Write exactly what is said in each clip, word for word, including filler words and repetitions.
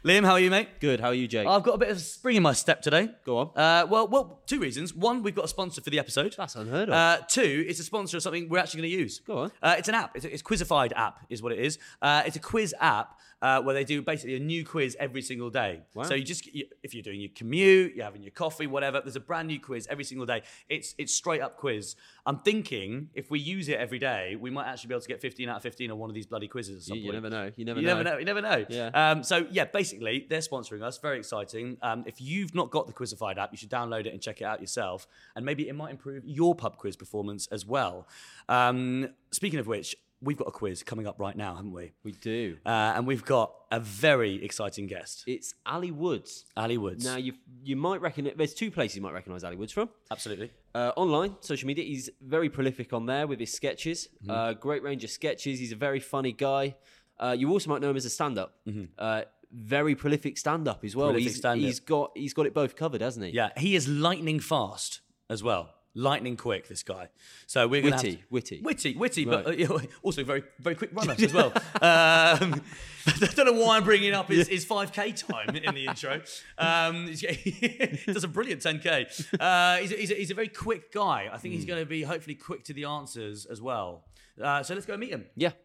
Liam, how are you, mate? Good. How are you, Jake? I've got a bit of spring in my step today. Go on. Uh, well, well, two reasons. One, we've got a sponsor for the episode. That's unheard of. Uh, two, it's a sponsor of something we're actually going to use. Go on. Uh, it's an app. It's a it's Quizified app is what it is. Uh, it's a quiz app uh, where they do basically a new quiz every single day. Wow. So you just, you, if you're doing your commute, you're having your coffee, whatever, there's a brand new quiz every single day. It's it's straight up quiz. I'm thinking if we use it every day, we might actually be able to get fifteen out of fifteen on one of these bloody quizzes at some You, point. you never know. You never You know. never know. You never know. Yeah. Um, so yeah, basically they're sponsoring us. Very exciting. Um, if you've not got the Quizified app, you should download it and check it out yourself. And maybe it might improve your pub quiz performance as well. Um, speaking of which, we've got a quiz coming up right now, haven't we? We do. Uh, and we've got a very exciting guest, It's Ali Woods. Ali Woods. Now, you you might reckon it, there's two places you might recognise Ali Woods from. Absolutely. Uh, online, social media. He's very prolific on there with his sketches. Mm-hmm. Uh, great range of sketches. He's a very funny guy. Uh, you also might know him as a stand-up. Uh, very prolific stand-up as well. Mm-hmm. Prolific he's, stand-up. he's got he's got it both covered, hasn't he? Yeah, he is lightning fast as well. Lightning quick, this guy. So we're gonna Witty, have to, witty. witty, witty, but uh, Right. you know, also very, very quick runners as well. um, I don't know why I'm bringing up his, his five K time in the intro. Um, he's- he does a brilliant ten K. Uh, he's, a, he's, a, he's a very quick guy. I think he's going to be hopefully quick to the answers as well. Uh, so let's go meet him. Yeah.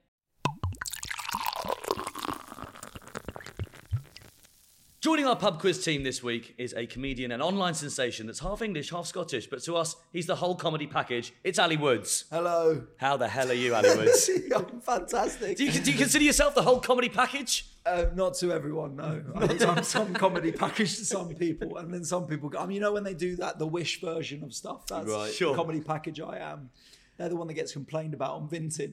Joining our pub quiz team this week is a comedian and online sensation that's half English, half Scottish, but to us, he's the whole comedy package. It's Ali Woods. Hello. How the hell are you, Ali Woods? I'm fantastic. do, you, do you consider yourself the whole comedy package? Uh, not to everyone, no. I'm some comedy package to some people, and then some people go, I mean, you know when they do that, the Wish version of stuff, that's Right. Sure. the comedy package I am. They're the one that gets complained about on Vinted.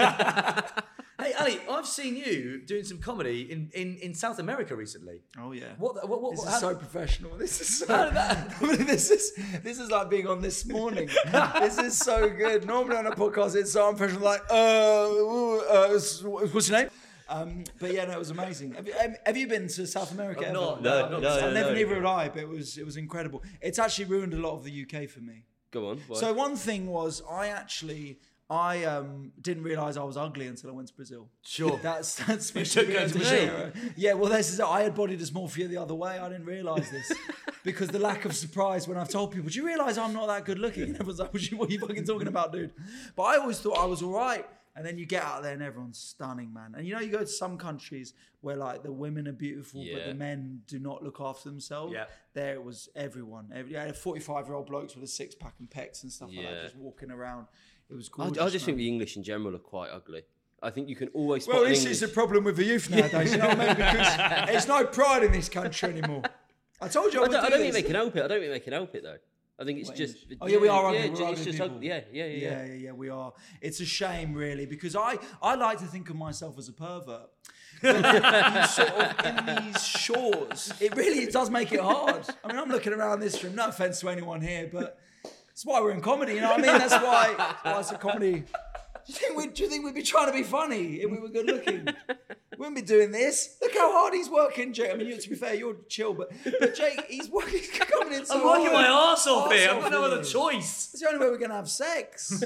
Hey, Ali, I've seen you doing some comedy in, in, in South America recently. Oh yeah. What? What? what, This what is how- so professional. This is so. How did that- I mean, this is this is like being on This Morning. This is so good. Normally on a podcast, it's so unprofessional. Like, uh, ooh, uh, what's your name? Um, but yeah, no, it was amazing. Have you, have you been to South America? I've ever? not, no, I've no, never- no, I've never, no. neither had I. But it was it was incredible. It's actually ruined a lot of the U K for me. Go on. Why? So one thing was I actually I um, didn't realise I was ugly until I went to Brazil. Sure. That's that's You supposed took to be going to the Brazil. show. Yeah, well, this is it. I had body dysmorphia the other way. I didn't realise this because the lack of surprise when I've told people, "Do you realise I'm not that good looking?" And everyone's like, "What are you fucking talking about, dude?" But I always thought I was all right. And then you get out there and everyone's stunning, man. And you know, you go to some countries where like the women are beautiful, but Yeah. the men do not look after themselves. Yeah. There it was everyone. Every, I had forty-five-year-old blokes with a six-pack and pecs and stuff like Yeah. that, just walking around. It was I, gorgeous. I just think man. the English in general are quite ugly. I think you can always spot Well, an this English. is the problem with the youth nowadays, you know what I mean? Because there's no pride in this country anymore. I told you I, I would don't, I do don't think this. they can help it. I don't think they can help it though. I think it's What, just. English? Oh yeah, we are ugly. Yeah, We're it's ugly just people. ugly. Yeah, yeah, yeah, Yeah, yeah, yeah, we are. It's a shame, really, because I, I like to think of myself as a pervert. But then you sort of in these shores, it really it does make it hard. I mean, I'm looking around this room. No offense to anyone here, but that's why we're in comedy. You know what I mean? That's why. That's why it's a comedy. Do you think we'd, do you think we'd be trying to be funny if we were good looking? We wouldn't be doing this. Look how hard he's working, Jake. I mean, you, to be fair, you're chill, but, but Jake, he's working, he's coming in so I'm working hard. my arse off here. I've Arse got no off other here. choice. It's the only way we're going to have sex.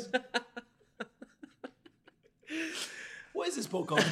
What is this podcast?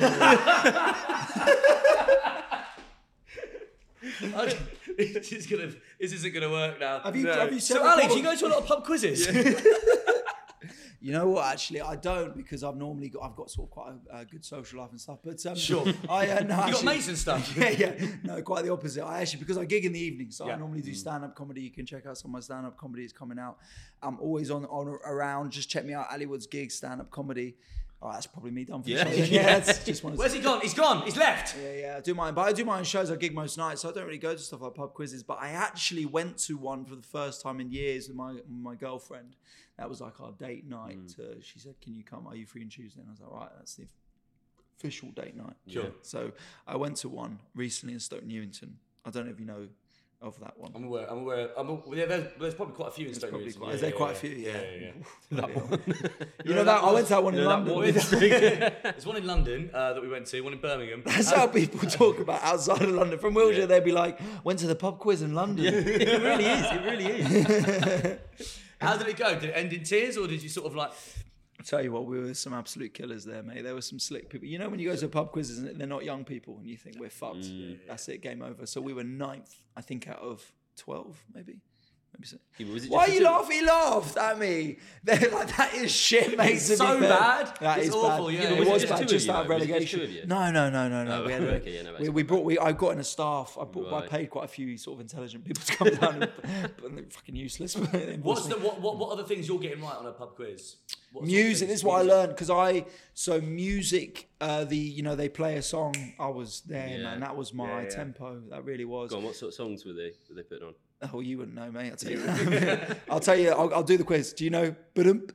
I- this, is gonna, this isn't going to work now. Have you, No. have you So, said Ali, before- do you go to a lot of pub quizzes? You know what? Actually, I don't because I've normally got I've got sort of quite a, a good social life and stuff. But um, Sure. I uh, no, You got actually- mates and stuff. Yeah, yeah. No, quite the opposite. I actually because I gig in the evening, so Yeah. I normally do stand up comedy. You can check out some of my stand up comedy is coming out. I'm always on on around. Just check me out. Ali Woods gigs, stand up comedy. Oh, that's probably me done for Yeah. the show. Yeah, that's just one. Where's he gone? He's gone. He's left. Yeah, yeah, I do mine. But I do my own shows. I gig most nights, so I don't really go to stuff like pub quizzes. But I actually went to one for the first time in years with my my girlfriend. That was like our date night. Mm. Uh, she said, "Can you come? Are you free on Tuesday?" And I was like, "Right, that's the official date night." Sure. So I went to one recently in Stoke Newington. I don't know if you know of that one. I'm aware. I'm aware. I'm aware yeah, there's, there's probably quite a few in Stoke probably Newington. quite- Yeah, is there yeah, quite a yeah. few? Yeah. yeah, yeah, That one. You know that? I went to that one in you know that London. one in- There's one in London uh, that we went to. One in Birmingham. That's how people talk about outside of London. From Wiltshire, Yeah. they'd be like, "Went to the pub quiz in London." It really is. It really is. How did it go? Did it end in tears, or did you sort of like? I tell you what, we were some absolute killers there, mate. There were some slick people. You know, when you go to pub quizzes and they're not young people, and you think we're fucked. Mm. That's it, game over. So we were ninth, I think, out of twelve, maybe. maybe so. Yeah, was it Why are just you a- laughing? He laughed at me. They're like, that is shit, mate. It's to be so fair. bad. That It's is awful, bad. yeah. It Yeah, was it was just bad, two of just you, out of though? Was it just relegation. two of you? No, no, no, no, no. Oh, we had a, okay, yeah, no, we, that's we fine. brought. We I got in a staff. I brought. I Right. paid quite a few sort of intelligent people to come down, and, but they're fucking useless. But they What's invoiced the me. what, what what other things you're getting right on a pub quiz? What sort of Music. things? This is what I Music. learned because I so music. Uh, the you know they play a song. I was there, Yeah. man. That was my Yeah, yeah. tempo. That really was. Go on, what sort of songs were they were they putting on? Oh, you wouldn't know, mate. I'll tell you. I'll tell you. I'll, I'll do the quiz. Do you know? Ba-dum?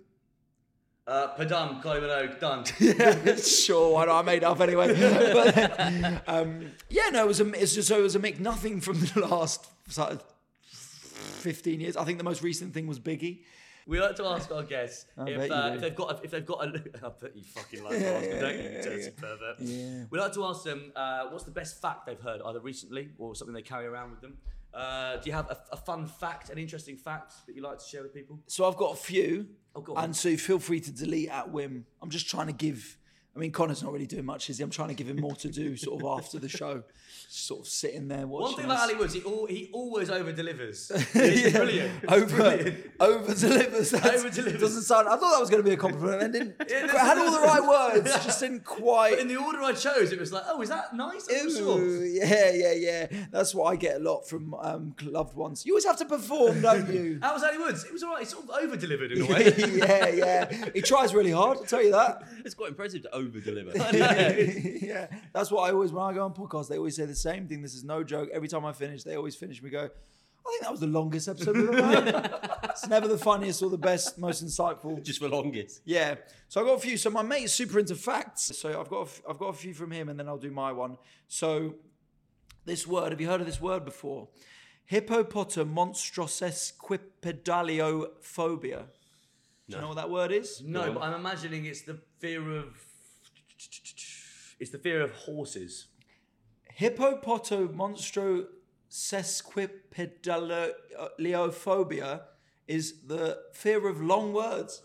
Uh, Padam, Kylie Minogue, done. Yeah, sure. Why not? I made it up anyway. But, um, yeah, no, it was a. It's just so it was a mix. Nothing from the last sort of fifteen years. I think the most recent thing was Biggie. We like to ask our guests I if, bet you uh, do. if they've got if they've got a. I bet you fucking like to ask them, don't you? You dirty pervert. Yeah. We like to ask them uh, what's the best fact they've heard either recently or something they carry around with them. Uh, do you have a, a fun fact, an interesting fact that you like to share with people? So I've got a few. Oh, go on. And so feel free to delete at whim. I'm just trying to give. I mean, Connor's not really doing much, is he? I'm trying to give him more to do, sort of after the show, sort of sitting there watching. One thing us. about Ali Woods, he, al- he always over delivers. It's brilliant. It's over, brilliant. over delivers. Over delivers. Doesn't sound. I thought that was going to be a compliment, and didn't. Yeah, it had all the right words, just didn't quite. But in the order I chose, it was like, oh, is that nice? I'm Ew, sure. yeah, yeah, yeah. That's what I get a lot from um, loved ones. You always have to perform, don't you? How was Ali Woods? It was all right. He sort of over delivered in a way. yeah, yeah. He tries really hard. I'll tell you that. It's quite impressive to over deliver. yeah, that's what I always, when I go on podcasts, they always say the same thing. This is no joke. Every time I finish, they always finish me go, I think that was the longest episode we've ever had. It's never the funniest or the best, most insightful. Just for longest. Yeah. So I got a few. So my mate's super into facts. So I've got a f- I've got a few from him, and then I'll do my one. So this word, have you heard of this word before? Hippopotamonstrosesquipedaliophobia. Do you know what that word is? No, but I'm imagining it's the fear of. It's the fear of horses. Hippopotamonstrosesquipedaliophobia is the fear of long words.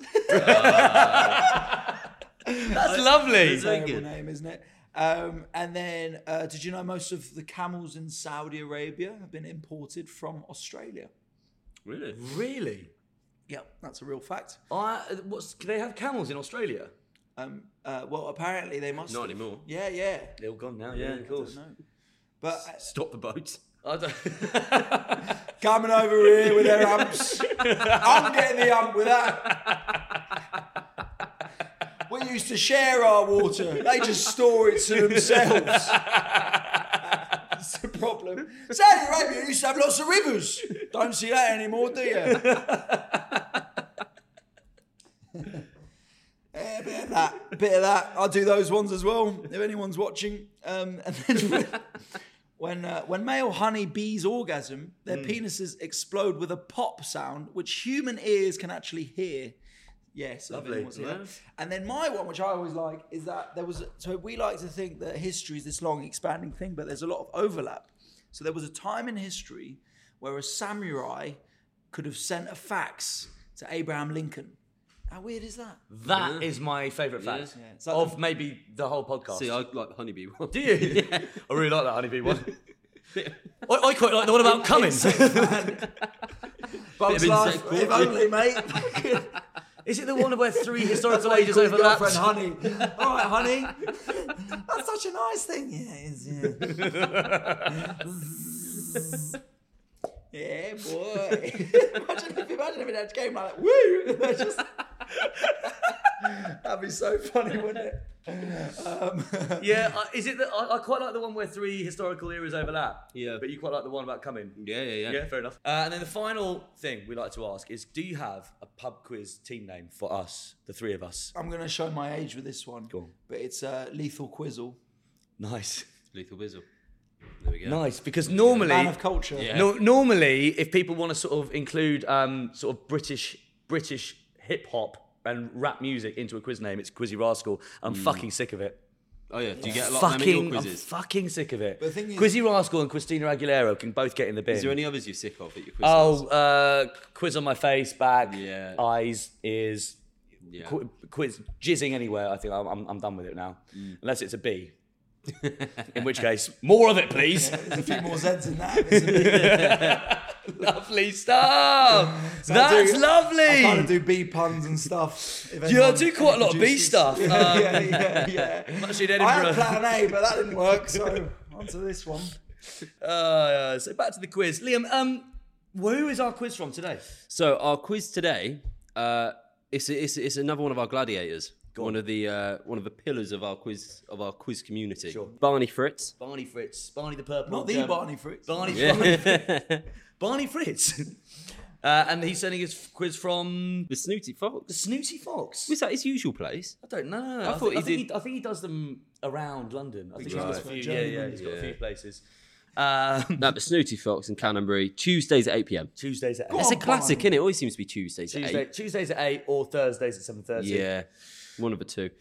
That's lovely. That's very Terrible good. name, isn't it? Um, and then, uh, did you know most of the camels in Saudi Arabia have been imported from Australia? Really? Really? Yeah, that's a real fact. I, what's, can they have camels in Australia? Um, uh, well, apparently they must. Not have. anymore. Yeah, yeah. They're all gone now. Yeah, of I course. don't know. But uh, Stop the boats. I don't. coming over here with their amps, I'm getting the amp with that. We used to share our water. They just store it to themselves. That's the problem. Saudi Arabia used to have lots of rivers. Don't see that anymore, do you? Yeah, a bit of that, bit of that. I'll do those ones as well if anyone's watching. Um, and then when uh, when male honey bees orgasm, their penises explode with a pop sound, which human ears can actually hear. Yes, Lovely. Yeah. And then my one, which I always like, is that there was. So we like to think that history is this long, expanding thing, but there's a lot of overlap. So there was a time in history where a samurai could have sent a fax to Abraham Lincoln. How weird is that? That is my favourite fact Yeah. It's like of the- maybe the whole podcast. See, I like the honeybee one. Do you? I really like that honeybee one. I, I quite like the one about coming. Bugs of life, insect if porn. only, mate. Is it the one where three historical That's ages why you call your overlapped? girlfriend honey. All right, honey. That's such a nice thing. Yeah, it is, yeah. Yeah, boy. imagine if imagine if it had came like woo. Just... That'd be so funny, wouldn't it? Um, Yeah, uh, is it? The, I, I quite like the one where three historical eras overlap. Yeah. But you quite like the one about coming. Yeah, yeah, yeah. Yeah, fair enough. Uh, and then the final thing we like to ask is: do you have a pub quiz team name for us, the three of us? I'm going to show my age with this one. Go on. But it's uh, Lethal Quizzle. Nice, Lethal Whistle. There we go. nice. Because normally, Man of culture. Yeah. no, normally, if people want to sort of include um, sort of British British hip hop and rap music into a quiz name, it's Quizzy Rascal. I'm fucking sick of it. Oh yeah. Do you get a lot of them in your Fucking, I'm quizzes? fucking sick of it. But the thing is- Quizzy Rascal and Christina Aguilera can both get in the bin. Is there any others you're sick of at your quizzes? Oh, uh, quiz on my face, back, Yeah. eyes, ears, Yeah. Qu- quiz jizzing anywhere. I think I'm, I'm, I'm done with it now, Mm. unless it's a B. In which case, more of it, please. Yeah, there's a few more Z's in that. Isn't there? Lovely stuff. So I That's do- lovely. I kind of do B puns and stuff. if Yeah, I anyone do quite a lot of B introduces- stuff. Yeah, Um, yeah, yeah, yeah. I'm actually in I had Edinburgh. plan A, but that didn't work. So on to this one. Uh, so back to the quiz, Liam. Um, who is our quiz from today? So our quiz today, uh, it's, it's it's another one of our gladiators. Go One on. of the uh, one of the pillars of our quiz of our quiz community. Sure. Barney Fritz. Barney Fritz. Barney the purple. Not the German- Barney Fritz. Barney. Yeah. Barney, Barney Fritz. Uh, and he's sending his quiz from The Snooty the Fox. Snooty Fox. Was that his usual place? I don't know. I I, thought think, I, he think did- he, I think he does them around London. I think he's got a Right. few. Yeah, Germany, yeah, he's got a yeah. few places. Um, No, the Snooty Fox in Canterbury, Tuesdays at eight p.m. Tuesdays at Go eight. It's a on, classic, Barney. innit? It always seems to be Tuesdays at Tuesday, eight. Tuesdays at eight or Thursdays at seven thirty. Yeah, one of the two.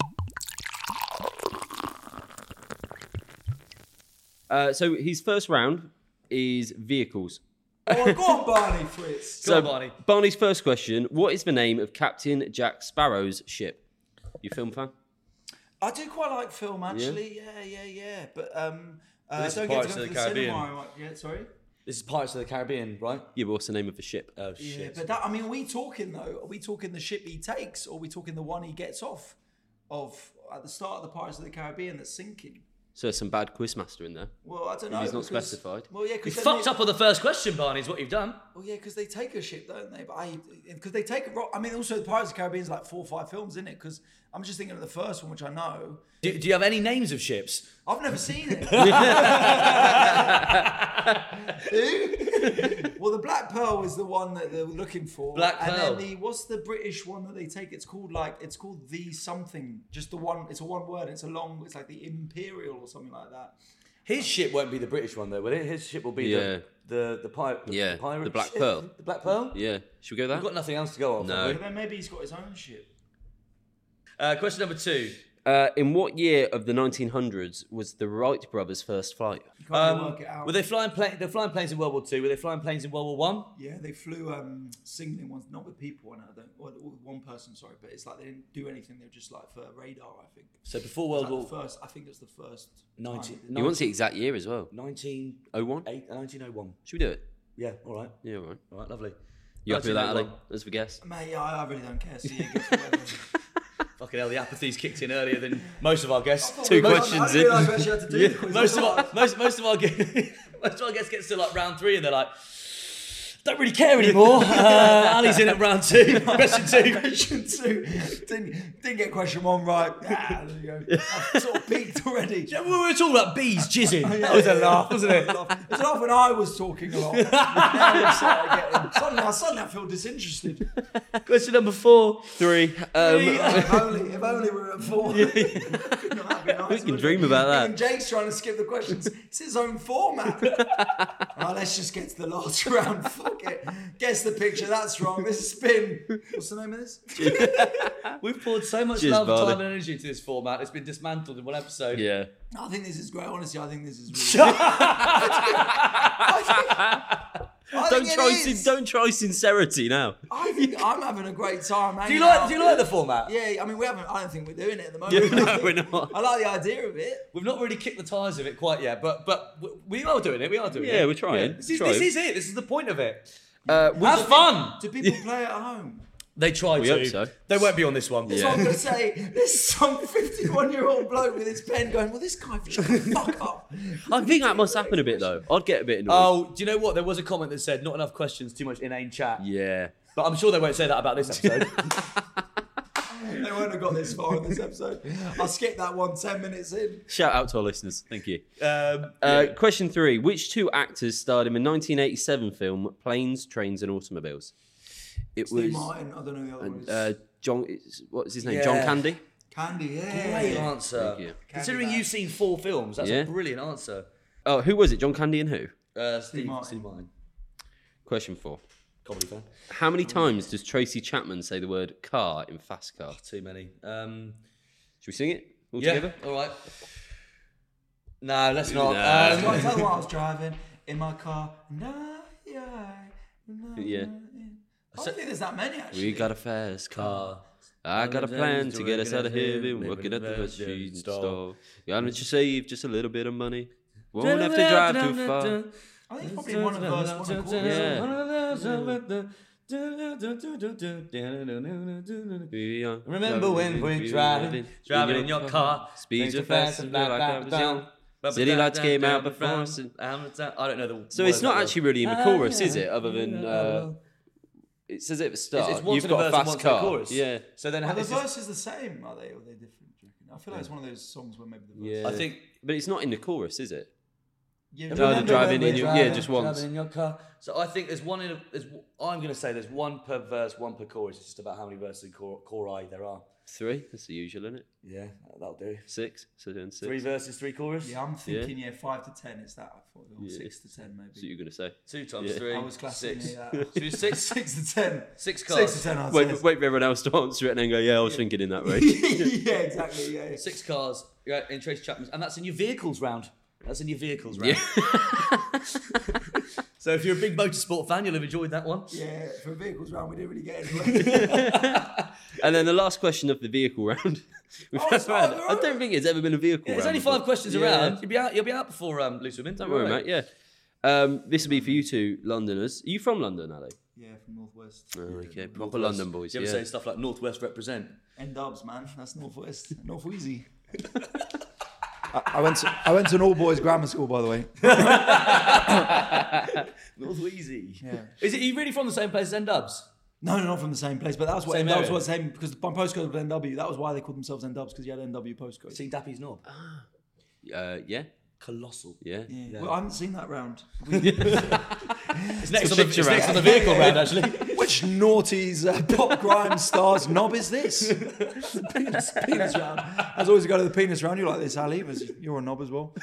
Uh, so his first round is vehicles. Oh, go on, Barney Fritz. Go So on, Barney. Barney's first question: what is the name of Captain Jack Sparrow's ship? You film fan? I do quite like film, actually. Yeah, yeah, yeah. But um, uh, this is don't get to Pirates go of to the the Caribbean. cinema. I- Yeah, sorry. This is Pirates of the Caribbean, right? Yeah, but what's the name of the ship? Oh Yeah, shit. but that, I mean, are we talking though? Are we talking the ship he takes, or are we talking the one he gets off of at the start of the Pirates of the Caribbean that's sinking? So there's some bad quizmaster in there. Well, I don't know. He's not because- specified. Well, yeah, You because fucked up on the first question, Barney. Is what you've done. Well, yeah, because they take a ship, don't they? But I, because they take a rock. I mean, also the Pirates of the Caribbean is like four or five films, isn't it? Because I'm just thinking of the first one, which I know. Do, do you have any names of ships? I've never seen it. Well, the Black Pearl is the one that they were looking for. Black and Pearl. then the what's the British one that they take? It's called like it's called the something. Just the one. It's a one word. It's a long. It's like the Imperial or something like that. His ship won't be the British one, though, will it? His ship will be Yeah. the the the, pi- the, Yeah, the pirate the Black ship? Pearl. The Black Pearl. Yeah, should we go We've that? got nothing else to go off. No. have we? But then maybe he's got his own ship. Uh, question number two. Uh, in what year of the nineteen hundreds was the Wright brothers' first flight? You can't Um, work it out. were they flying plane? They're flying planes in World War Two. Were they flying planes in World War One? Yeah, they flew um, singling ones, not with people, and I don't, or, or with one person, sorry, but it's like they didn't do anything. They were just like for radar, I think. So before It was World like War the first, I think it was the first. nineteen. time. He wants the exact year as well. nineteen Oh one? eight, nineteen oh one. Should we do it? Yeah. All right. Yeah, all right. All right. Lovely. You happy with that, Ali? nineteen oh one. As we guess. Mate, yeah, I, I really don't care. So yeah, guess whatever. Fucking hell, the apathy's kicked in earlier than most of our guests. Two I questions didn't in. realise we actually had to do the quiz. Most I of our thought- most most of our guests, most of our guests gets to like round three and they're like, don't really care anymore. Uh, Ali's in at round two. Question two. Question two. Didn't, didn't get question one right. Ah, there you go. I've sort of peaked already. Yeah, we were talking about bees jizzing. Yeah, That was a yeah, laugh, yeah. wasn't it? It was a laugh when I was talking a lot. Now we started getting, suddenly, I suddenly I feel disinterested. Question number four. Three. Um, if only, if only we were at four. Couldn't that be nice, We can wouldn't dream it? about that. Even Jake's trying to skip the questions. It's his own format. Right, let's just get to the last round. Fuck it. Guess the picture. That's wrong. This is spin. What's the name of this? We've poured so much Cheers, love, Barney. time, and energy into this format. It's been dismantled in one episode. yeah. I think this is great. Honestly, I think this is really. I Don't think it try, is. sin- don't try sincerity now. I think I'm having a great time. Do you like? Do you like the format? Yeah, I mean, we haven't. I don't think we're doing it at the moment. Yeah, no, we're not. I like the idea of it. We've not really kicked the tires of it quite yet, but but w- we are doing it. We are doing it. Yeah, we're trying. This is, Trying. this is it. This is the point of it. Uh, Have fun. Do people play it at home? They try We to. hope so. They won't be on this one. That's Yeah. what I'm going to say. There's some fifty-one-year-old bloke with his pen going, well, this guy shut the fuck up. I think that must happen a bit though. I'd get a bit annoyed. Oh, do you know what? There was a comment that said not enough questions, too much inane chat. Yeah. But I'm sure they won't say that about this episode. They won't have got this far in this episode. I'll skip that one ten minutes in. Shout out to our listeners. Thank you. um, Uh, Question three. Which two actors starred in the nineteen eighty-seven film Planes, Trains and Automobiles? It Steve was Martin, I don't know the other one. uh, John, what's his name? Yeah. John Candy? Candy, yeah. Great answer. Thank you. Considering Candy you've seen four films, that's Yeah. a brilliant answer. Oh, who was it? John Candy and who? Uh, Steve, Martin. Steve Martin. Question four. Comedy fan. How many times does Tracy Chapman say the word car in Fast Car? Too many. Um, Should we sing it all yeah. together? All right. No, let's not. No. I Um, was tell them what I was driving in my car. And I, yeah, Yeah. I don't think there's that many, actually. We got a fast car. car. I got a plan to get us out of here. Been working at the machine store. Gonna just save just a little bit of money. Won't have to drive too far. I think it's probably one of verse, one of chorus. Yeah. Remember when we driving, driving in your car, speeds are fast and like I was young. City lights came out before us. and- I don't know the. So it's words not that actually really in the chorus, is it? Other than uh, it says it at the start. It's- it's once You've in a got a verse and fast once in a car. chorus. Yeah. So then Are the it's just- verses the same? Are they? Or are they different? Do you reckon? I feel like it's one of those songs where maybe the verses. Yeah. I think. But it's not in the chorus, is it? Yeah, No, the remember driving when in we're your- driving- yeah, just once. Driving in your car. So I think there's one in. A, there's, I'm going to say there's one per verse, one per chorus. It's just about how many verses in chor- chori there are. Three. That's the usual, isn't it? Yeah, that'll do. Six. So then six. Three verses, three chorus. Yeah, I'm thinking yeah, five to ten is that. I thought or Yeah. six to ten maybe. That's what you're gonna say. Two times Yeah. three. I was classically six. that. So it's six, Six to ten. six cars. Six to ten. I'd Wait, say. wait for everyone else to answer it and then go, yeah, I was thinking in that way. yeah, exactly. Yeah. yeah. Six cars. Yeah, in Tracy Chapman's, and that's in your vehicles round. That's in your vehicles round. So if you're a big motorsport fan, you'll have enjoyed that one. Yeah, for vehicles round, we didn't really get anywhere. And then the last question of the vehicle round. We've Oh, never it's had- not- I don't think it's ever been a vehicle Yeah, round. there's only before. five questions Yeah. around. You'll be out. You'll be out before um, Loose Women. Don't worry, mate. Yeah. Um, this will be for you two Londoners. Are you from London, Ali? yeah, from Northwest. Oh, okay, proper London boys. You ever Yeah. say stuff like Northwest represent? N Dubs, man. That's Northwest. North Wheezy. I, I went to I went to an all boys grammar school, by the way. North Wheezy. Yeah. Is it? Are you really from the same place as N Dubs? No, no, not from the same place, but that's what Same N Dubs area? was same because my postcode was N W. That was why they called themselves N Dubs because you had N W postcode. Seen Dappy's Knob? Uh, yeah. Colossal. Yeah. Yeah. Well, I haven't seen that round. It's next, on the, picture it's next round. on the vehicle round, actually. Which naughty's uh, pop grime stars knob is this? The penis, penis round. As always, you go to the penis round. You're like this, Ali. because You're a knob as well.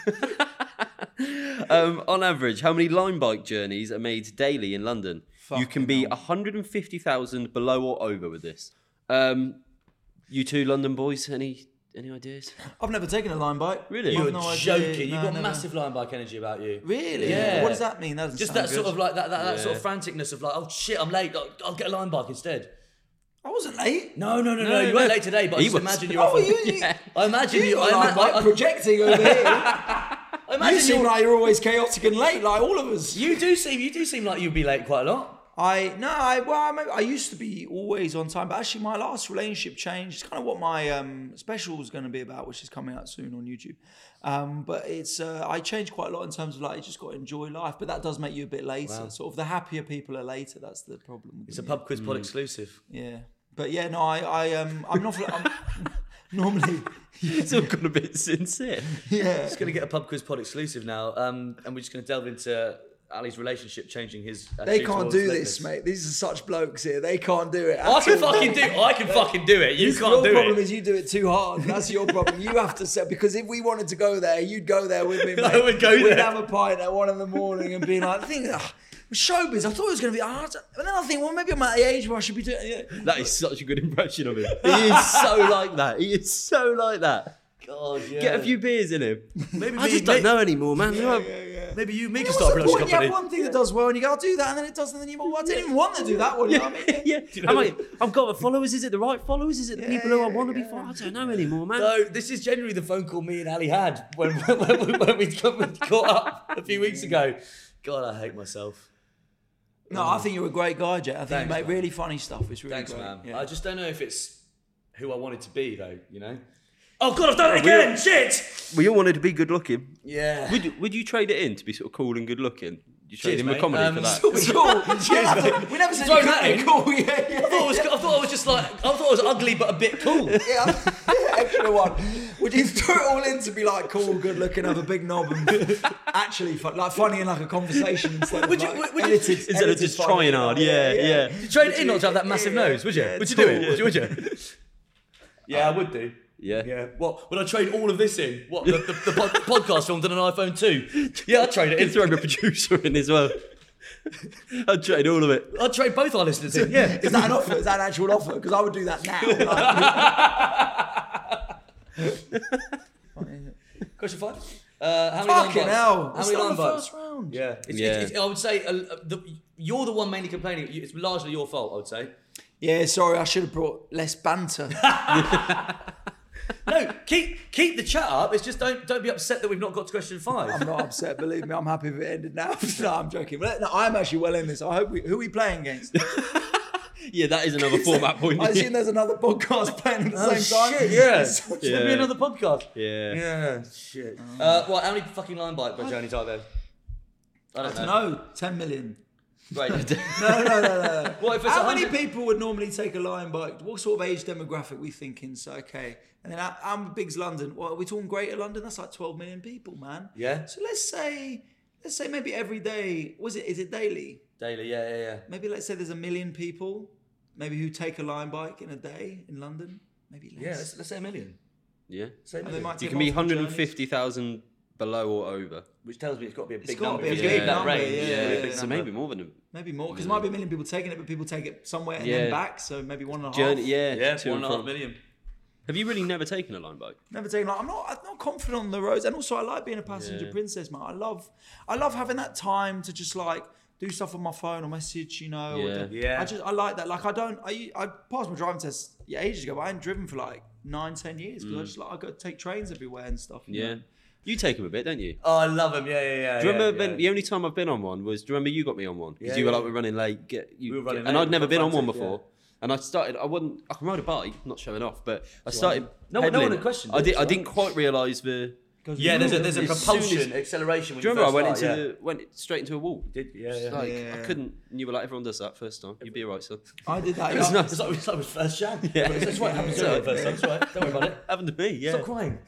Um, on average, how many line bike journeys are made daily in London? you can be one hundred fifty thousand below or over with this. Um, you two London boys, any any ideas? I've never taken a line bike. Really? I've You're no idea. joking. No, You've got never. massive line bike energy about you. Really? Yeah. What does that mean? That doesn't Just sound that sort good. of like that, that, that sort of Yeah. franticness of like, oh shit, I'm late. I'll, I'll get a line bike instead. I wasn't late. No, no, no, no. No, You no. weren't late today, but I He just was. imagine you're Oh, off. on- you, you, Yeah. I imagine you. you I, got ima- line bike I, I, projecting over here. I You imagine seem you. like you're always chaotic and late, like all of us. You do seem. You do seem like you'd be late quite a lot. I no, I well, I, I used to be always on time, but actually my last relationship changed. It's kind of what my um, special is going to be about, which is coming out soon on YouTube. Um, but it's uh, I changed quite a lot in terms of like you just got to enjoy life, but that does make you a bit later. Wow. Sort of the happier people are later. That's the problem. with It's a them, pub quiz pod exclusive. yeah. yeah. But yeah, no, I, I um, I'm not I'm, normally. It's all got a bit sincere. Yeah. Just gonna get a pub quiz pod exclusive now, um, and we're just gonna delve into Ali's relationship changing his. They attitude can't towards do lateness. this, mate. These are such blokes here. They can't do it. I at can all. fucking do. I can fucking do it. You This- can't your do problem it. is you do it too hard. That's your problem. You have to set because if we wanted to go there, you'd go there with me. Mate. I would go We'd there. have a pint at one in the morning and be like, "Think, ugh, showbiz. I thought it was going to be hard." And then I think, well, maybe I'm at the age where I should be doing. Yeah. That is such a good impression of him. He is so like that. He is so like that. God, yeah. Get a few beers in him. Maybe I me- just don't may- know anymore, man. Maybe you, me, Yeah, can what's start a the production point? You have company. one thing that does well, and you go, "I'll do that," and then it doesn't, and then you go, well, "I didn't even want to do that one." You know what I mean? Yeah, you know I'm what I like, I've got the followers. Is it the right followers? Is it the Yeah, people who I yeah, want to be yeah. following? I don't know anymore, man. So this is generally the phone call me and Ali had when when, we, when we, got, we caught up a few weeks ago. God, I hate myself. No, I think you're a great guy, Jet. I think Thanks, you make man. really funny stuff. It's really Thanks, great. man. Yeah. I just don't know if it's who I wanted to be, though. You know. Oh God, I've done it again! Shit. We all wanted to be good looking. Yeah. Would you, would you trade it in to be sort of cool and good looking? You trade Cheers, in the mate. comedy Um, for that? It's cool. Cheers, mate. We never said Throw you that couldn't be in. cool. Yeah, yeah. I thought, it was, I thought I was just like, I thought I was ugly but a bit cool. Yeah, yeah, extra one. Would you throw it all in to be like cool, good looking, have a big knob, and actually fun, like funny in like a conversation instead of Would you- like would- would you- edited, Instead of edited just funny, trying hard, yeah, yeah. You trade it in not to have that massive Yeah, nose, would you? yeah, would you it's do it? cool. Would you? Would you? Yeah, I would do. Yeah. Yeah. What? Would I trade all of this in? What? The, the, the pod, podcast filmed on an iPhone two? Yeah, I'd trade it You'd in. throw a producer in as well. I'd trade all of it. I'd trade both our listeners in. Yeah. Is that an offer? Is that an actual offer? Because I would do that now. Like, Question five. Uh, how many line fucking bites? hell! How It's many not line the bites? first round. Yeah. It's, Yeah. It's, it's, I would say uh, uh, the, you're the one mainly complaining. It's largely your fault. I would say. Yeah, sorry, I should have brought less banter. No, keep keep the chat up. It's just don't don't be upset that we've not got to question five. I'm not upset, believe me. I'm happy if it ended now. No, I'm joking. But no, I'm actually well in this. I hope we, who are we playing against? Yeah, that is another format point. I assume there's another podcast playing at the Oh, same time. shit, yeah. So- Should there be another podcast? Yeah. Yeah, shit. Uh, well, how many fucking line bike journeys are there? I don't know. No, ten million. Right. No, no, no, no. What if it's how one many hundred? people would normally take a Lion bike? What sort of age demographic we thinking? So, okay. And then how, how big's London? What, are we talking Greater London? That's like twelve million people, man. Yeah. So let's say, let's say maybe every day, was it, is it daily? Daily, yeah, yeah, yeah. Maybe let's say there's a million people, maybe who take a Lion bike in a day in London. Maybe less. Yeah, let's, let's say a million. Yeah. Say a And they million. might You take can be multiple one hundred journeys. fifty thousand below or over. Which tells me it's got to be a big gotta number. be a if big you keep that number, range. yeah, Yeah, yeah, a big yeah. So number. maybe more than a Maybe more, because there might be a million people taking it, but people take it somewhere and Yeah. then back. So maybe one and a half. journey. Yeah. Yeah, to one and and a half from. million. Have you really never taken a line bike? Never taken like I'm not I'm not confident on the roads, and also I like being a passenger Yeah. princess, man. I love I love having that time to just like do stuff on my phone or message, you know. or Yeah. do- Yeah. I just I like that. Like I don't I I passed my driving test yeah, ages ago, but I hadn't driven for like nine ten years because I just like I got to take trains everywhere and stuff. you Mm. Yeah. know. You take them a bit, don't you? Oh, I love him. Yeah, yeah, yeah. Do you remember yeah, Ben, the only time I've been on one was, do you remember you got me on one? Because Yeah, you were yeah. like, we're running late. Get you, We were running and late, I'd never got been on one frantic, before. And I started, I wouldn't, I can ride a bike, not showing off, but I started. No one- no one pedaling. had questioned I, it, did, I right? didn't quite realise the. Yeah, there's a there's a As soon as- propulsion acceleration. When Do you you remember I first went start, into the, went straight into a wall? yeah. Did yeah, It's yeah. Like, Yeah. I couldn't, and you were like, everyone does that first time. You'd be alright, son. I did that. It's, yeah. not, it's, like, it's like with first shag. Yeah. That's what happens to Yeah. me first time. It's all right. Don't worry about it. Happened to me, yeah. Stop crying.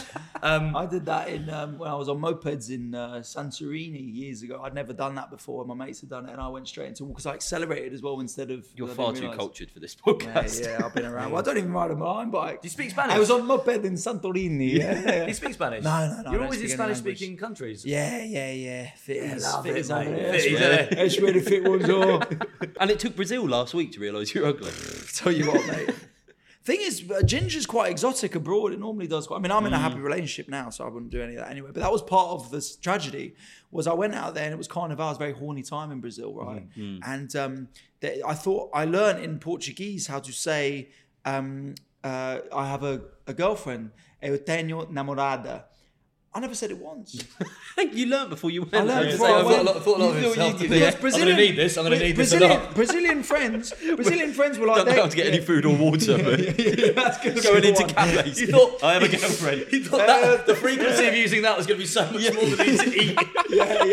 Um, I did that in um, when I was on mopeds in uh, Santorini years ago. I'd never done that before. My mates had done it, and I went straight into because I accelerated as well instead of. You're I didn't far too realise. cultured for this Yeah, podcast. yeah, I've been around. Well, I don't even ride a line bike. do you speak Spanish? I was on moped in Santorini. Yeah, Do you speak Spanish? No, no, no, I You're don't always in speak any language. Spanish-speaking countries. yeah, yeah, yeah. Fitties, love fitties it, on mate. there. Fitties, It's innit? It's really fit ones all. And it took Brazil last week to realise you're ugly. Tell you what, mate. Thing is, uh, ginger's quite exotic abroad. It normally does quite. I mean, I'm in a happy relationship now, so I wouldn't do any of that anyway. But that was part of this tragedy. Was I went out there and it was Carnival, it was a very horny time in Brazil, right? And um, they, I thought I learned in Portuguese how to say, um, uh, "I have a, a girlfriend. Eu tenho namorada." I never said it once. You learnt before you went. I learned Yeah. before I I thought went. a lot, thought a lot of You thought himself you to did. do. Yes, I'm going to need this. I'm going to need this a Brazilian, lot. Brazilian friends, Brazilian friends were like, Don't know they- how to get any food or water, but That's gonna be going the into one. cafes. You thought I have a girlfriend. You thought that the frequency of using that was going to be so much more than you to eat. Yeah,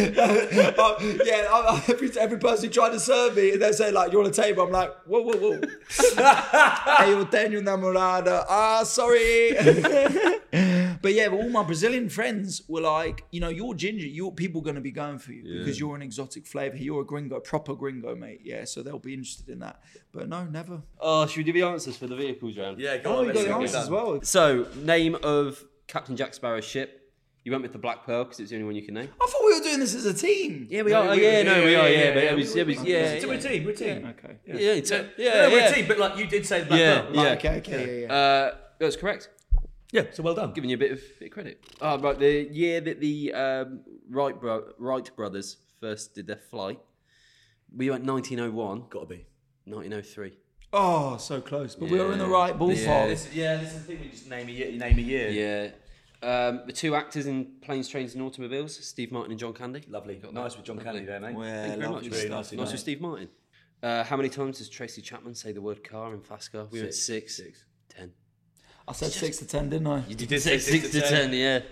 yeah, uh, yeah. I, I, every every person who tried to serve me, they say like, "You're on a table." I'm like, "Whoa, whoa, whoa." Hey, eu tenho namorada. Ah, sorry. But yeah, but all my Brazilian friends were like, you know, you're ginger. You're people going to be going for you because you're an exotic flavor. You're a gringo, proper gringo, mate. Yeah, so they'll be interested in that. But no, never. Oh, should we do the answers for the vehicles round? Yeah, go Oh, on. you let's got the get answers done. as well. So, name of Captain Jack Sparrow's ship. You went with the Black Pearl because it's the only one you can name. I thought we were doing this as a team. Yeah, we No, are. we- yeah, no, we yeah, are. yeah, Yeah, but yeah, it was. we- It was. we- Yeah, So we're a yeah. team. We're a team. Okay. Yeah, it's a- No, yeah, we're yeah. a team, but like you did say the black Yeah, belt. yeah. Right, okay, okay, yeah, yeah. Uh, that's correct. Yeah, so well done. Giving you a bit of, bit of credit. Oh, right. The year that the um, Wright, bro- Wright brothers first did their flight, we went nineteen oh one, Got to be. nineteen oh three. Oh, so close. But we were in the right Yeah, ballpark. This, yeah, this is the thing. We just name a year. Name a year. Yeah. Um, the two actors in Planes, Trains and Automobiles, Steve Martin and John Candy. Lovely. Got Nice that. with John Lovely. Candy there, mate. Well, Thank you very lovely much. Really stuff. nicely Nice done. with Steve Martin. Uh, how many times does Tracy Chapman say the word car in Fast Car? We went Six. six. Six. Ten. I said six to ten, didn't I? You did say six, six to to ten. ten. Yeah.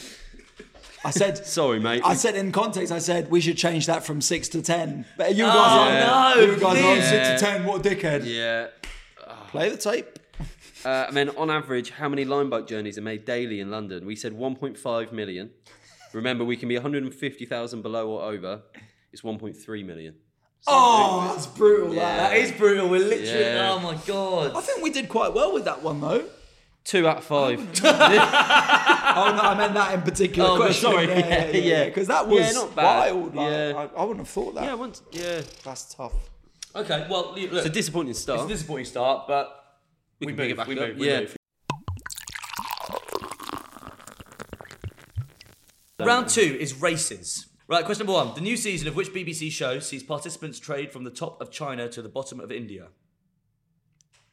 I said. Sorry, mate. I said in context, I said we should change that from six to ten. But you guys, Oh, are, no, you guys are on please. six to ten. What a dickhead! yeah. Play the tape. Uh, and then on average, how many line bike journeys are made daily in London? We said one point five million. Remember, we can be one hundred fifty thousand below or over. It's one point three million. Oh, that's brutal. Yeah. That. That is brutal. We're literally. Yeah. Oh my god. I think we did quite well with that one though. Two out of five. Oh no, I meant that in particular Oh, question. sorry. Yeah, Yeah, yeah, yeah. because that was Yeah, not bad. wild. Like, Yeah. I, I wouldn't have thought that. yeah, once. Yeah. That's tough. Okay. Well, look, It's a disappointing it's a start. disappointing start, but We we, can pick move. it back we up. move. We Yeah. move. Round two is races. Right, question number one. The new season of which B B C show sees participants trade from the top of China to the bottom of India?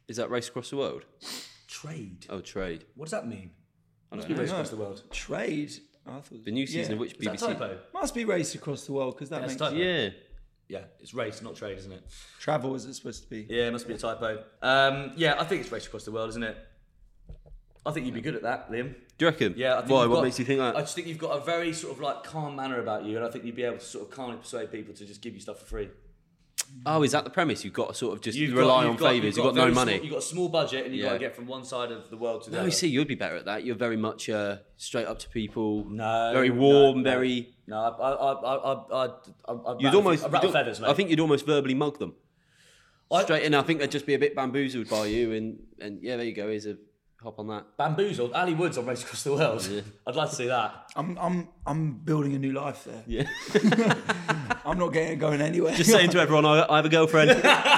Is that race across the world? Trade. Oh, trade. What does that mean? I Must don't be race know. across the world. Trade. I thought The new season yeah. of which Is B that B C? typo? Must be race across the world because that Yeah, makes it's typo. Yeah. Yeah, it's race, not trade, isn't it? travel is it supposed to be? Yeah, it must be a typo. Um, yeah, I think it's race across the world, isn't it? I think you'd be good at that, Liam. Do you reckon? Yeah. I think Why? you've What got- makes you think that? I just think you've got a very sort of like calm manner about you, and I think you'd be able to sort of calmly persuade people to just give you stuff for free. Oh, is that the premise? You've got to sort of just You've rely got- on favours. You've got, no very money. Small, you've got a small budget, and you've got Yeah. to get from one side of the world to the No, other. you see, you'd be better at that. You're very much uh, straight up to people. No, Very no, warm. no. Very. No, I, I, I, I, I, I, I You'd rattle- almost. I rattle you'd- feathers, mate. I think you'd almost verbally mug them. I- Straight in. I think they'd just be a bit bamboozled by you, and and yeah, there you go. Here's a hop on that. Bamboozled, Ali Woods on Race Across the World. Yeah. I'd like to see that. I'm I'm I'm building a new life there. Yeah. I'm not getting going anywhere. Just saying to everyone, I, I have a girlfriend.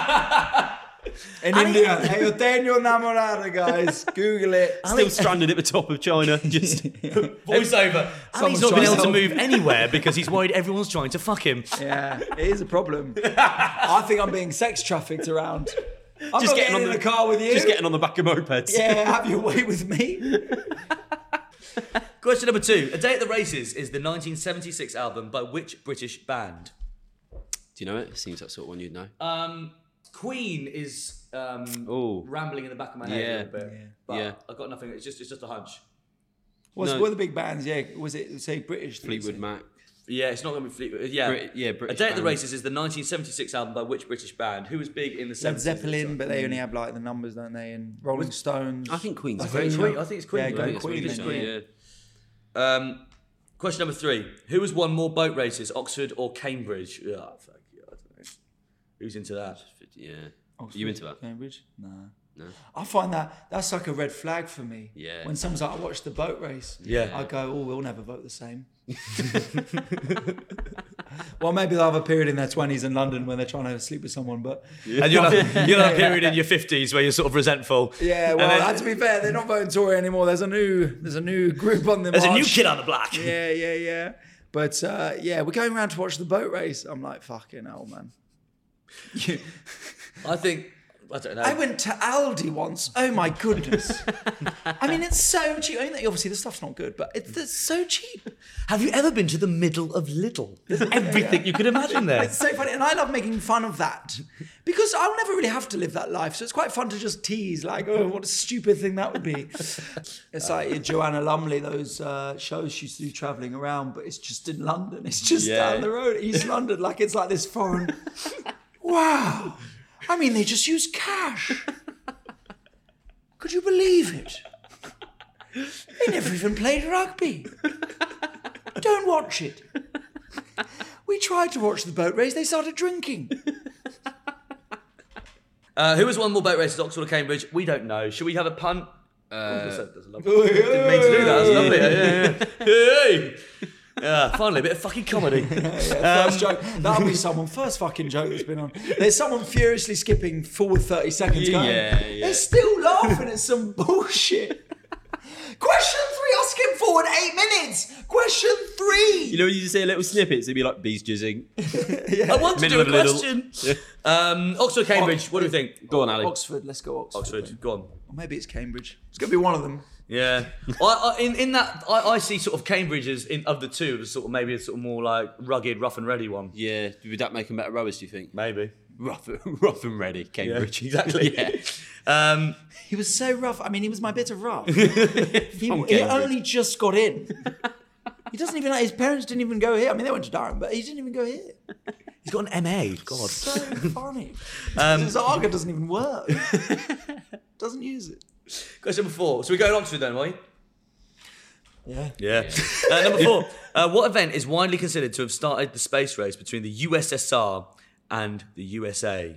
In India, hey, yo tengo enamorada, guys. Google it. Still stranded at the top of China. Just. Voiceover. Ali's Someone's not been trying able to to- move anywhere because he's worried everyone's trying to fuck him. Yeah, it is a problem. I think I'm being sex trafficked around. I'm Just not getting getting on in the- the car with you. Just getting on the back of mopeds. Yeah, have your way with me. Question number two. A Day at the Races is the nineteen seventy-six album by which British band? Do you know it? It seems that sort of one you'd know. Um, Queen is um, Ooh. rambling in the back of my head Yeah. a little bit. Yeah. But Yeah. I've got nothing. It's just it's just a hunch. What's No. what are the big bands? Yeah, was it say British? Fleetwood Mac. Yeah, it's not going to be Fleetwood. Yeah. Brit- yeah, A British Day at the band. Races is the nineteen seventy-six album by which British band? Who was big in the Led seventies? Zeppelin, but they only have like the numbers, don't they? And Rolling Stones. I think Queen's I great. think- Queen. I think it's Queen. Yeah, right? go I think it's Queen, Swedish, then, no, yeah. yeah. Um, question number three. Who has won more boat races, Oxford or Cambridge? Yeah, fuck you, I don't know. Who's into that? Yeah. Oxford, you into that? Cambridge? Nah. No. I find that that's like a red flag for me. Yeah. When someone's like, I watched the boat race. Yeah. I go, oh, we'll never vote the same. Well, maybe they'll have a period in their twenties in London when they're trying to sleep with someone, but And you'll have, you'll have a period in your fifties where you're sort of resentful. yeah. Well, And then- to be fair, they're not voting Tory anymore. There's a new, there's a new group on the There's a new march. kid on the block. Yeah, yeah, yeah. But uh, yeah, we're going around to watch the boat race. I'm like, fucking hell, man. I think, I don't know. I went to Aldi once. Oh my goodness. I mean, it's so cheap. I mean, obviously the stuff's not good, but it's, it's so cheap. Have you ever been to the middle of Lidl? There's everything you could imagine there. It's so funny, and I love making fun of that because I'll never really have to live that life. So it's quite fun to just tease, like, oh, what a stupid thing that would be. It's like Joanna Lumley, those uh, shows she used to do travelling around, but it's just in London. It's just Yeah. down the road, East London, like it's like this foreign. Wow. I mean, they just use cash. Could you believe it? They never even played rugby. Don't watch it. We tried to watch the boat race. They started drinking. Uh, who has won more boat races, Oxford or Cambridge? We don't know. Should we have a punt? Uh, That's a- that's a lovely- Didn't mean to do that. That's lovely. Yeah, yeah. Hey! Yeah, finally, a bit of fucking comedy. Yeah, first joke. That'll be someone. First fucking joke that's been on. There's someone furiously skipping forward thirty seconds going, Yeah, yeah. they're still laughing at some bullshit. Question three, I'll skip forward eight minutes. Question three. You know when you just say little snippets, it'd be like bees jizzing. I want to Middle do a of Lidl. question. Um, Oxford, Cambridge, what do you think? Go on, Ali. Oxford, let's go Oxford. Oxford, go on. Or maybe it's Cambridge. It's going to be one of them. Yeah, I, I, in in that I, I see sort of Cambridge as in of the two as sort of maybe a sort of more like rugged, rough and ready one. Yeah, would that make them better rowers, do you think? Maybe. Rough, rough and ready, Cambridge. exactly. Yeah. Um, He was so rough. I mean, he was my bit of rough. he, he Cambridge. only just got in. He doesn't even, his parents didn't even go here. I mean, they went to Durham, but he didn't even go here. he's got an M A. God. So funny. Um, His Arga doesn't even work. Doesn't use it. Question number four. So we go on Oxford then, are we? Yeah. Yeah. uh, number four. Uh, what event is widely considered to have started the space race between the U S S R and the U S A?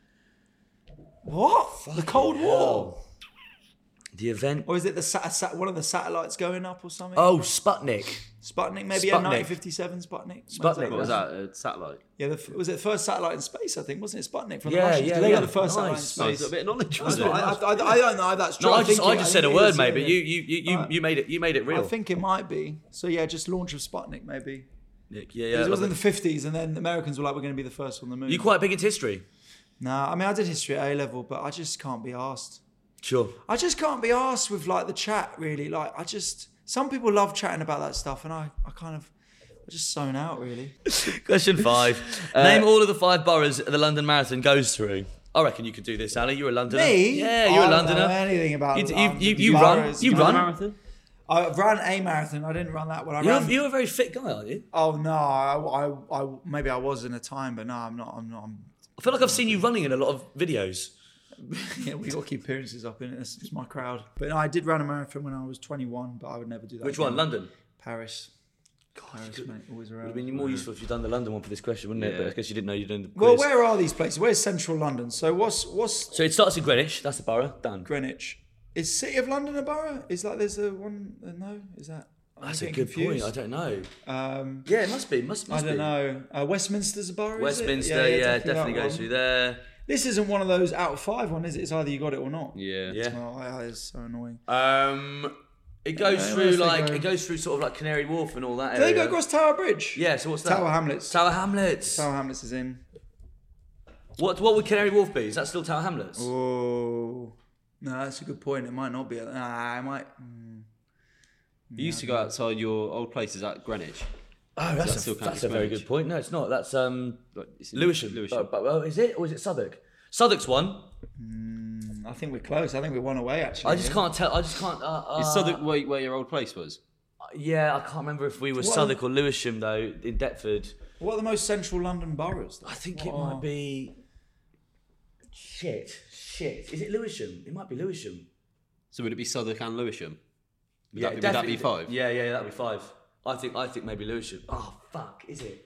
What? The Cold War? The event. Or is it the sat- sat- one of the satellites going up or something? Oh, Sputnik. Sputnik, maybe Sputnik. a nineteen fifty-seven Sputnik. Sputnik. What was that? A satellite? Yeah, the, f- was it the first satellite in space, I think, wasn't it? Sputnik from the Yeah, Russians. yeah, They yeah. got the first satellite in Nice. Nice, space. a bit of knowledge, I, wasn't it? I, I, I don't know if that's true. No, I just think I it- just I said a think it word, is, mate, yeah, but yeah. you you you you, Alright. you made it you made it real. I think it might be. So yeah, just launch of Sputnik, maybe. Nick, yeah, It yeah. was in lovely. the fifties, and then the Americans were like, we're going to be the first on the moon. You quite big into history. No, I mean I did history at A level, but I just can't be asked. Sure. I just can't be asked with like the chat really. Like I just some people love chatting about that stuff, and I, I kind of I just zone out really. Question five. Name all of the five boroughs the London Marathon goes through. I reckon you could do this, Ali. You're a Londoner. Me? Yeah, you're I a don't Londoner. know anything about You, you, London you, you run. boroughs. You You run run. a marathon? I ran a marathon. I didn't run that one. I You're, ran. you're a very fit guy, aren't you? Oh no, I, I, I maybe I was in a time, but no, I'm not. I'm not. I'm, I feel like I've seen you running in a lot of videos. yeah, we got to keep appearances up in it. It's, it's my crowd. But no, I did run a marathon when I was twenty-one, but I would never do that. Which again. one? London? Paris. Paris, mate, always Would around. have been more useful if you'd done the London one for this question, wouldn't it? Yeah. But I guess you didn't know you'd done the quiz. Well, where are these places? Where's central London? So what's what's So it starts in Greenwich. That's the borough. Done. Greenwich? Is City of London a borough? Is like there's a one? Uh, no, is that? I'm That's a getting good confused. point. I don't know. Um, Yeah, it must be. Must, I must don't be. know. Uh, Westminster's a borough. is it? Westminster, yeah, definitely, that goes one. through there. This isn't one of those out of five one, is it? It's either you got it or not. Yeah. Yeah. Oh, that is so annoying. Um, it goes Yeah, through where's they like go? it goes through sort of like Canary Wharf and all that Do they area. go across Tower Bridge? Yeah. So what's that? Tower Hamlets. Tower Hamlets. Tower Hamlets is in. What what would Canary Wharf be? Is that still Tower Hamlets? Oh, no, that's a good point. It might not be. Nah, it might. Mm. You used to go outside your old places at Greenwich. Oh, that's, that a, still count that's as a very Greenwich? good point. No, it's not. That's um, Like, it's in Lewisham. Lewisham. But, but, well, is it or is it Southwark? Southwark's one. I think we're close. I think we're one away actually. I just can't tell. I just can't. Uh, uh, Is Southwark where, where your old place was? Yeah, I can't remember if we were What- Southwark or Lewisham though in Deptford. What are the most central London boroughs? Though? I think What it are- might be. Shit, shit. Is it Lewisham? It might be Lewisham. So would it be Southwark and Lewisham? Would, Yeah, that, be, would that be definitely- five? Yeah, yeah, that'd be five. I think. I think maybe Lewisham. Oh fuck, is it?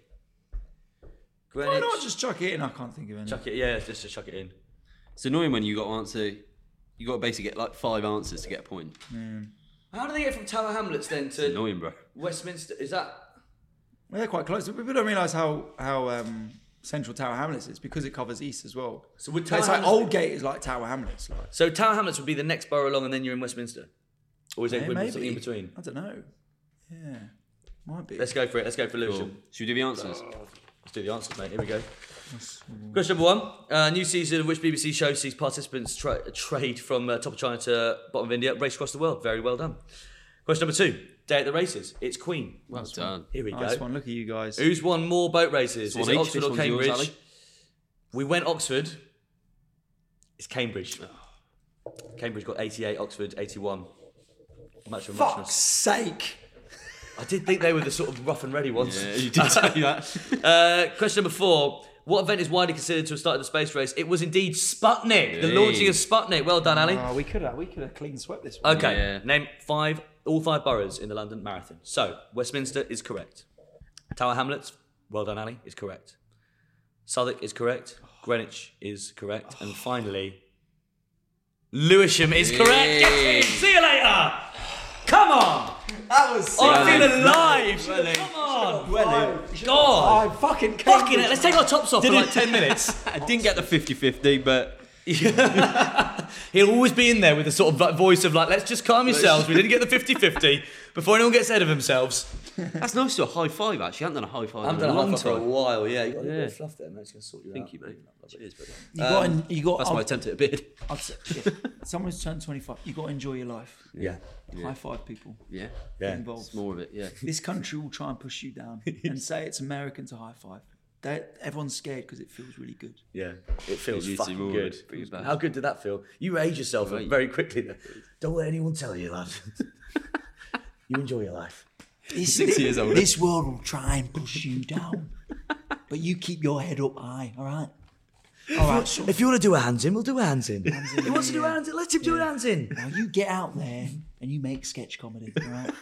Why Greenwich. not just chuck it in? I can't think of any. Chuck it. Yeah, just to chuck it in. It's annoying when you got to answer. You got to basically get like five answers to get a point. How do they get from Tower Hamlets then to Annoying, bro. Westminster? Is that? Well, they're quite close. People don't realise how how um, central Tower Hamlets is because it covers east as well. So would it's Tower like Hamlets- Oldgate is like Tower Hamlets. Like. So Tower Hamlets would be the next borough along, and then you're in Westminster, or is there Yeah, would be maybe. something in between? I don't know. Yeah, might be. Let's go for it. Let's go for Cool. Lewisham. Should we do the answers? Let's do the answers, mate. Here we go. Question number one. Uh, new season of which B B C show sees participants tra- trade from uh, top of China to bottom of India, race across the world. Very well done. Question number two. Day at the races. It's Queen. Well done. Here we Nice go. one. Look at you guys. Who's won more boat races? One Is it each. Oxford This or one's yours, Cambridge? Ali. We went Oxford. It's Cambridge. Cambridge got eighty-eight, Oxford eighty-one. Much of a Fuck's muchness. sake! I did think they were the sort of rough and ready ones. Yeah, you did say that. Uh, question number four. What event is widely considered to have started the space race? It was indeed Sputnik, the Hey. launching of Sputnik. Well done, Ali. Oh, we could have we could have clean swept this one. Okay, Yeah. name five, all five boroughs in the London Marathon. So, Westminster is correct. Tower Hamlets, well done, Ali, is correct. Southwark is correct. Greenwich is correct. And finally, Lewisham is correct. Get in. See you later. Come on. That was. I feel Well alive. Well Come on. Well, God. I fucking Fucking it. Let's take our tops off for like ten minutes. I didn't get the fifty-fifty, but He'll always be in there with a sort of like voice of like, let's just calm yourselves. We didn't get the fifty-fifty before anyone gets ahead of themselves. that's nice to a high five, actually. I haven't done a high five I've in done a a long high five for a time. while, yeah. You got a little Yeah. bit of fluff there, mate. It's going to sort you out. Thank you, mate. Cheers, buddy. You got. you got. That's I'll- my attempt at a beard. I'll say- yeah. Someone's turned twenty-five. You got to enjoy your life. Yeah. High five people. Yeah. Yeah. Get involved. It's more of it, yeah. This country will try and push you down and say it's American to high five. They, everyone's scared because it feels really good. Yeah. It feels It used to be fucking more of good. it, pretty bad. How good did that feel? You age yourself Right. very quickly there. Don't let anyone tell you, lad. You enjoy your life. This, Six years older. This world will try and push you down, but you keep your head up high. All right. All right. So If you want to do a hands in, we'll do a hands in. in, He wants to do a yeah. hands in, let him do a hands in. now you get out there and you make sketch comedy. All right.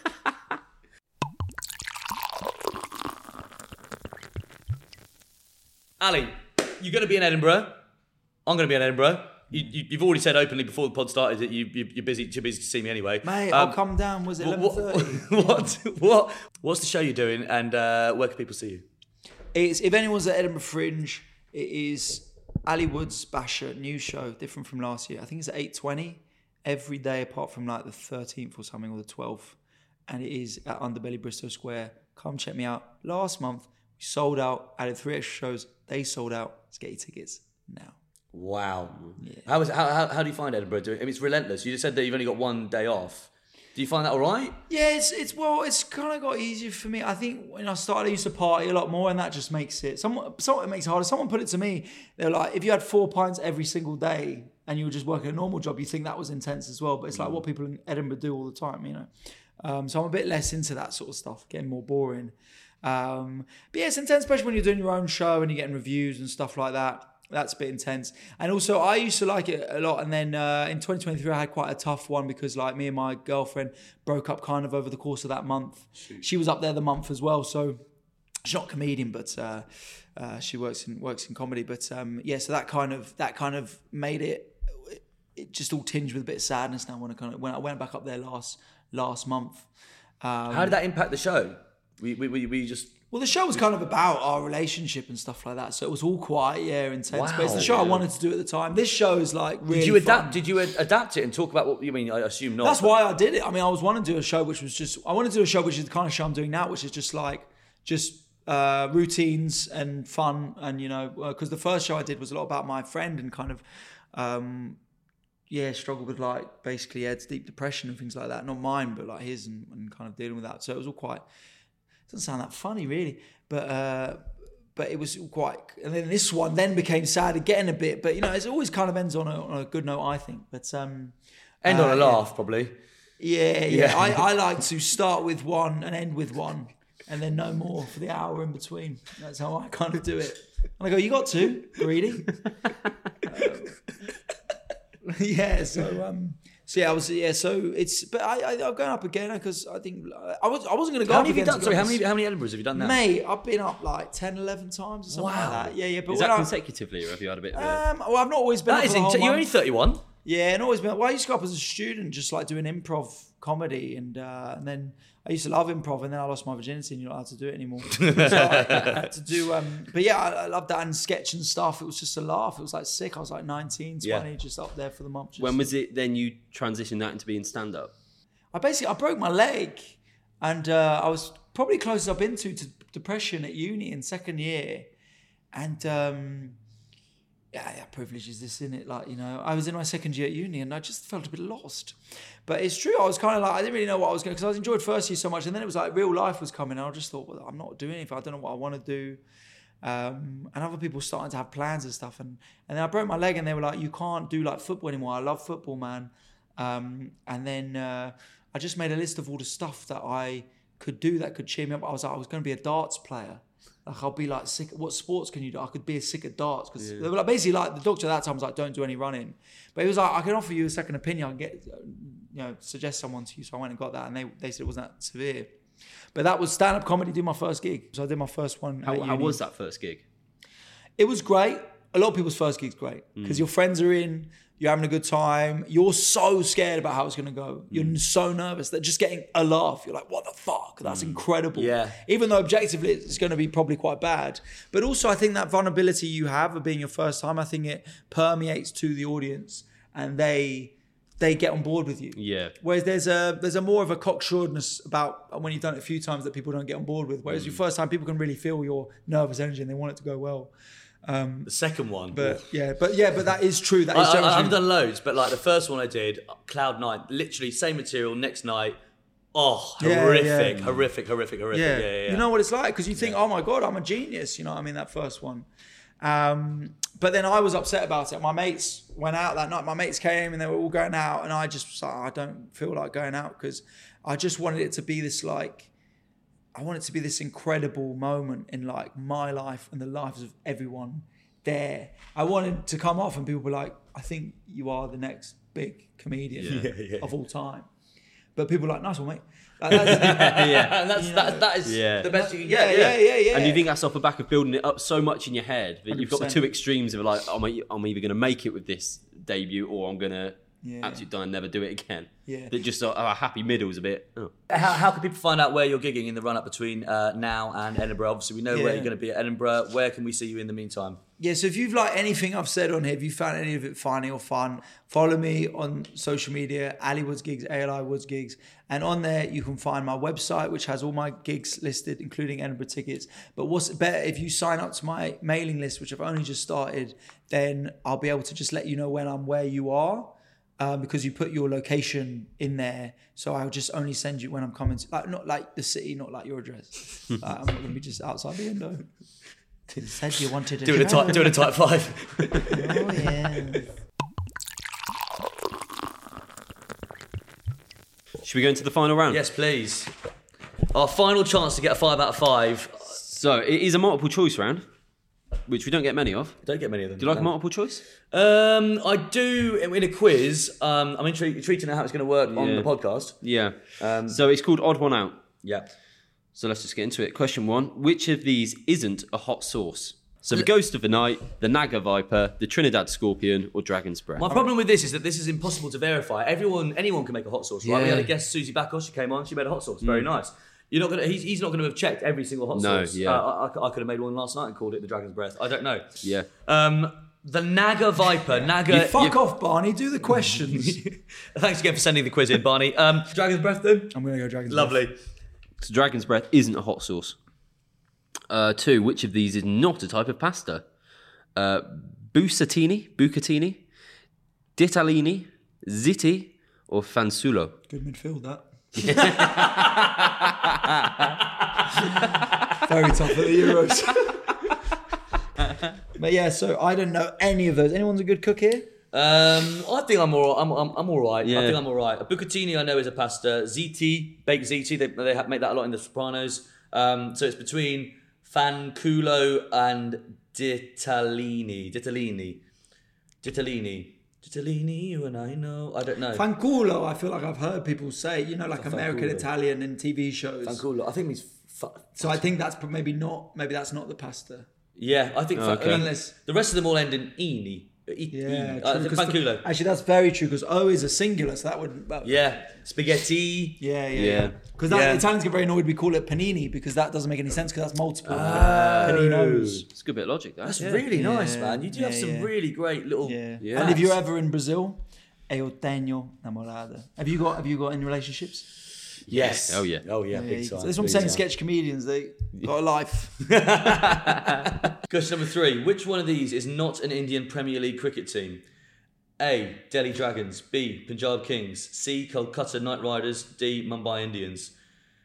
Ali, you're going to be in Edinburgh. I'm going to be in Edinburgh. You, you, you've already said openly before the pod started that you, you, you're busy, too busy to see me anyway. Mate, Um, I'll come down. Was it eleven what, thirty? what, what, what's the show you're doing and uh, where can people see you? It's, if anyone's at Edinburgh Fringe, it is Ali Woods Basher, new show, different from last year. I think it's at eight twenty every day apart from like the thirteenth or something or the twelfth. And it is at Underbelly Bristol Square. Come check me out. Last month, we sold out, added three extra shows. They sold out. Let's get your tickets now. Wow. Yeah. How, is, how, how, how do you find Edinburgh? I mean, it's relentless. You just said that you've only got one day off. Do you find that all right? Yeah, it's it's well, it's kind of got easier for me. I think when I started, I used to party a lot more, and that just makes it. Someone, someone it makes it harder. Someone put it to me. They're like, if you had four pints every single day and you were just working a normal job, you think that was intense as well. But it's like what people in Edinburgh do all the time, you know. Um, so I'm a bit less into that sort of stuff, getting more boring. Um, but yeah, it's intense, especially when you're doing your own show and you're getting reviews and stuff like that. That's a bit intense. And also, I used to like it a lot. And then uh, in twenty twenty-three, I had quite a tough one because like me and my girlfriend broke up kind of over the course of that month. Shoot. She was up there the month as well. So she's not a comedian, but uh, uh, she works in works in comedy. But um, yeah, so that kind of that kind of made it, it just all tinged with a bit of sadness now when I kind of when I went back up there last last month. Um, How did that impact the show? We we we, we just. Well, the show was kind of about our relationship and stuff like that, so it was all quite, yeah, intense. Wow. But it's the show I wanted to do at the time. This show is like really Did you adapt? fun. Did you adapt it and talk about what you mean? I assume not. That's why I did it. I mean, I was wanting to do a show which was just, I wanted to do a show which is the kind of show I'm doing now, which is just like, just uh, routines and fun. And, you know, because uh, the first show I did was a lot about my friend and kind of, um, yeah, struggled with like basically Ed's deep depression and things like that. Not mine, but like his and, and kind of dealing with that. So it was all quite, it doesn't sound that funny really. But uh, but it was quite, and then this one then became sad again a bit. But you know, it always kind of ends on a, on a good note, I think. But um, end uh, on a laugh, yeah. probably. Yeah, yeah. Yeah. I, I like to start with one and end with one, and then no more for the hour in between. That's how I kind of do it. And I go, you got two, greedy. um, yeah. So um. So yeah, I was yeah. So it's but I, I I'm going up again because I think I was I wasn't going to go. How up many have you again, done? to Sorry, be how honest. many how many Edinburghs have you done now? Mate, I've been up like ten, eleven times or something Wow. like that. Yeah, yeah. But Is when that I, consecutively, or have you had a bit of a... um, well, I've not always been. That up is. for the whole Int- you're only month. thirty-one. Yeah, and always been. Well, I used to go up as a student, just like doing improv comedy, and uh, and then I used to love improv, and then I lost my virginity, and you're not allowed to do it anymore. So I had to do. Um, but yeah, I, I loved that and sketch and stuff. It was just a laugh. It was like sick. I was like nineteen, twenty, Yeah. just up there for the month. Just, When was it then you transitioned that into being stand-up? I basically I broke my leg, and uh, I was probably closest I've been to to depression at uni in second year, and um, yeah, yeah, privilege is this, isn't it? Like, you know, I was in my second year at uni, and I just felt a bit lost. But it's true, I was kind of like I didn't really know what I was going because I was enjoyed first year so much, and then it was like real life was coming, and I just thought, well, I'm not doing anything. I don't know what I want to do. Um, and other people starting to have plans and stuff, and and then I broke my leg, and they were like, you can't do like football anymore. I love football, man. Um, and then uh, I just made a list of all the stuff that I could do that could cheer me up. I was like, I was going to be a darts player. Like, I'll be like sick. What sports can you do? I could be a sick at darts because Yeah. they were like basically like the doctor at that time was like, don't do any running. But he was like, I can offer you a second opinion. I can get, you know, suggest someone to you. So I went and got that, and they they said it wasn't that severe. But that was stand-up comedy. Do my first gig. So I did my first one. How, at how uni. was that first gig? It was great. A lot of people's first gig's great because your friends are in, you're having a good time. You're so scared about how it's going to go. You're mm. so nervous that just getting a laugh, you're like, what the fuck? That's mm. incredible. Yeah. Even though objectively it's going to be probably quite bad. But also I think that vulnerability you have of being your first time, I think it permeates to the audience and they they get on board with you. Yeah. Whereas there's a there's a more of a cocksureness about when you've done it a few times that people don't get on board with. Whereas mm. your first time, people can really feel your nervous energy and they want it to go well. Um, The second one. but yeah, but yeah, but that is true. That I, is I, generally I haven't true. done loads, but like the first one I did, Cloud Nine, literally same material, next night. Oh, Yeah, horrific, yeah. horrific, horrific, horrific. Yeah. Yeah, yeah, yeah. You know what it's like because you think, oh my god, I'm a genius. You know, what I mean that first one. Um, but then I was upset about it. My mates went out that night. My mates came and they were all going out, and I just was like, I don't feel like going out because I just wanted it to be this like. I want it to be this incredible moment in like my life and the lives of everyone there. I wanted to come off and people were like, I think you are the next big comedian Yeah, yeah. of all time. But people were like, nice one, mate. Like, that's, yeah, and that's You that, know. that is Yeah. the best you can yeah, get. yeah, yeah, yeah. And you think that's off the back of building it up so much in your head that you've got the one hundred percent. two extremes of like, I'm, I'm either going to make it with this debut or I'm going to Yeah. absolutely die and never do it again. Yeah. That just are, are happy middles a bit. Oh. How, how can people find out where you're gigging in the run-up between uh, now and Edinburgh? Obviously, we know Yeah. where you're going to be at Edinburgh. Where can we see you in the meantime? Yeah, so if you've liked anything I've said on here, if you found any of it funny or fun, follow me on social media, Ali Woods Gigs, A L I Woods Gigs. And on there, you can find my website, which has all my gigs listed, including Edinburgh tickets. But what's better, if you sign up to my mailing list, which I've only just started, then I'll be able to just let you know when I'm where you are. Um, because you put your location in there, so I'll just only send you when I'm coming to, like, not like the city, not like your address. Like, I'm not going to be just outside the window. You said you wanted to Doing a type, doing a type five. Oh, yeah. Should we go into the final round? Yes, please. Our final chance to get a five out of five. So it is a multiple choice round, which we don't get many of. Don't get many of them. Do you like a multiple choice? Um, I do in a quiz. Um, I'm intrigued, intrigued to know how it's going to work on Yeah. the podcast. Yeah. Um, So it's called Odd One Out. Yeah. So let's just get into it. Question one: which of these isn't a hot sauce? So the Ghost of the Night, the Naga Viper, the Trinidad Scorpion, or Dragon's Breath? My problem with this is that this is impossible to verify. Everyone, anyone can make a hot sauce, right? We Yeah. had a guest, Susie Backos, she came on. She made a hot sauce. Very nice. You're not gonna. He's, he's not going to have checked every single hot No, sauce. yeah. Uh, I, I could have made one last night and called it the Dragon's Breath. I don't know. Yeah. Um, the Naga Viper. Naga. Fuck off, Barney. Do the questions. Thanks again for sending the quiz in, Barney. Um, Dragon's Breath then. I'm going to go Dragon's Lovely. So Dragon's Breath isn't a hot sauce. Uh, two: which of these is not a type of pasta? Uh, Busatini, bucatini, ditalini, ziti, or fansulo? Good midfield, that. Very tough at the Euros. But yeah, so I don't know any of those. Anyone's a good cook here? Um, I think I'm all. I'm. I'm, I'm all right. Yeah. I think I'm all right. A bucatini, I know, is a pasta. Ziti, baked ziti. They they ha- make that a lot in The Sopranos. Um, so it's between fanculo and ditalini. Ditalini. Ditalini. Ditalini. You and I know. I don't know. Fanculo, I feel like I've heard people say, you know, like What's a American fanculo? Italian in T V shows. Fanculo. I think it means. Fu- So I think that's maybe not, maybe that's not the pasta. yeah, I think. Oh, fa- okay. unless the rest of them all end in ini. E- Yeah, ini. Uh, true, 'cause fanculo. Actually, that's very true because O is a singular, so that wouldn't. Well, Yeah, spaghetti. Yeah, yeah, Yeah. yeah. Because that Yeah. Italians get very annoyed we call it panini because that doesn't make any sense because that's multiple paninos. It's a good bit of logic, that. That's yeah. really nice, Yeah, man. You do have yeah, some yeah. really great little. Yeah. Yeah. And if you're ever in Brazil, eu tenho namorada. Have you got Have you got any relationships? Yes. Oh, yeah. Oh yeah. Yeah, Big you- time. that's what I'm big saying. time. Sketch comedians, they got a life. Question number three. Which one of these is not an Indian Premier League cricket team? A. Delhi Dragons. B. Punjab Kings. C. Kolkata Knight Riders. D. Mumbai Indians.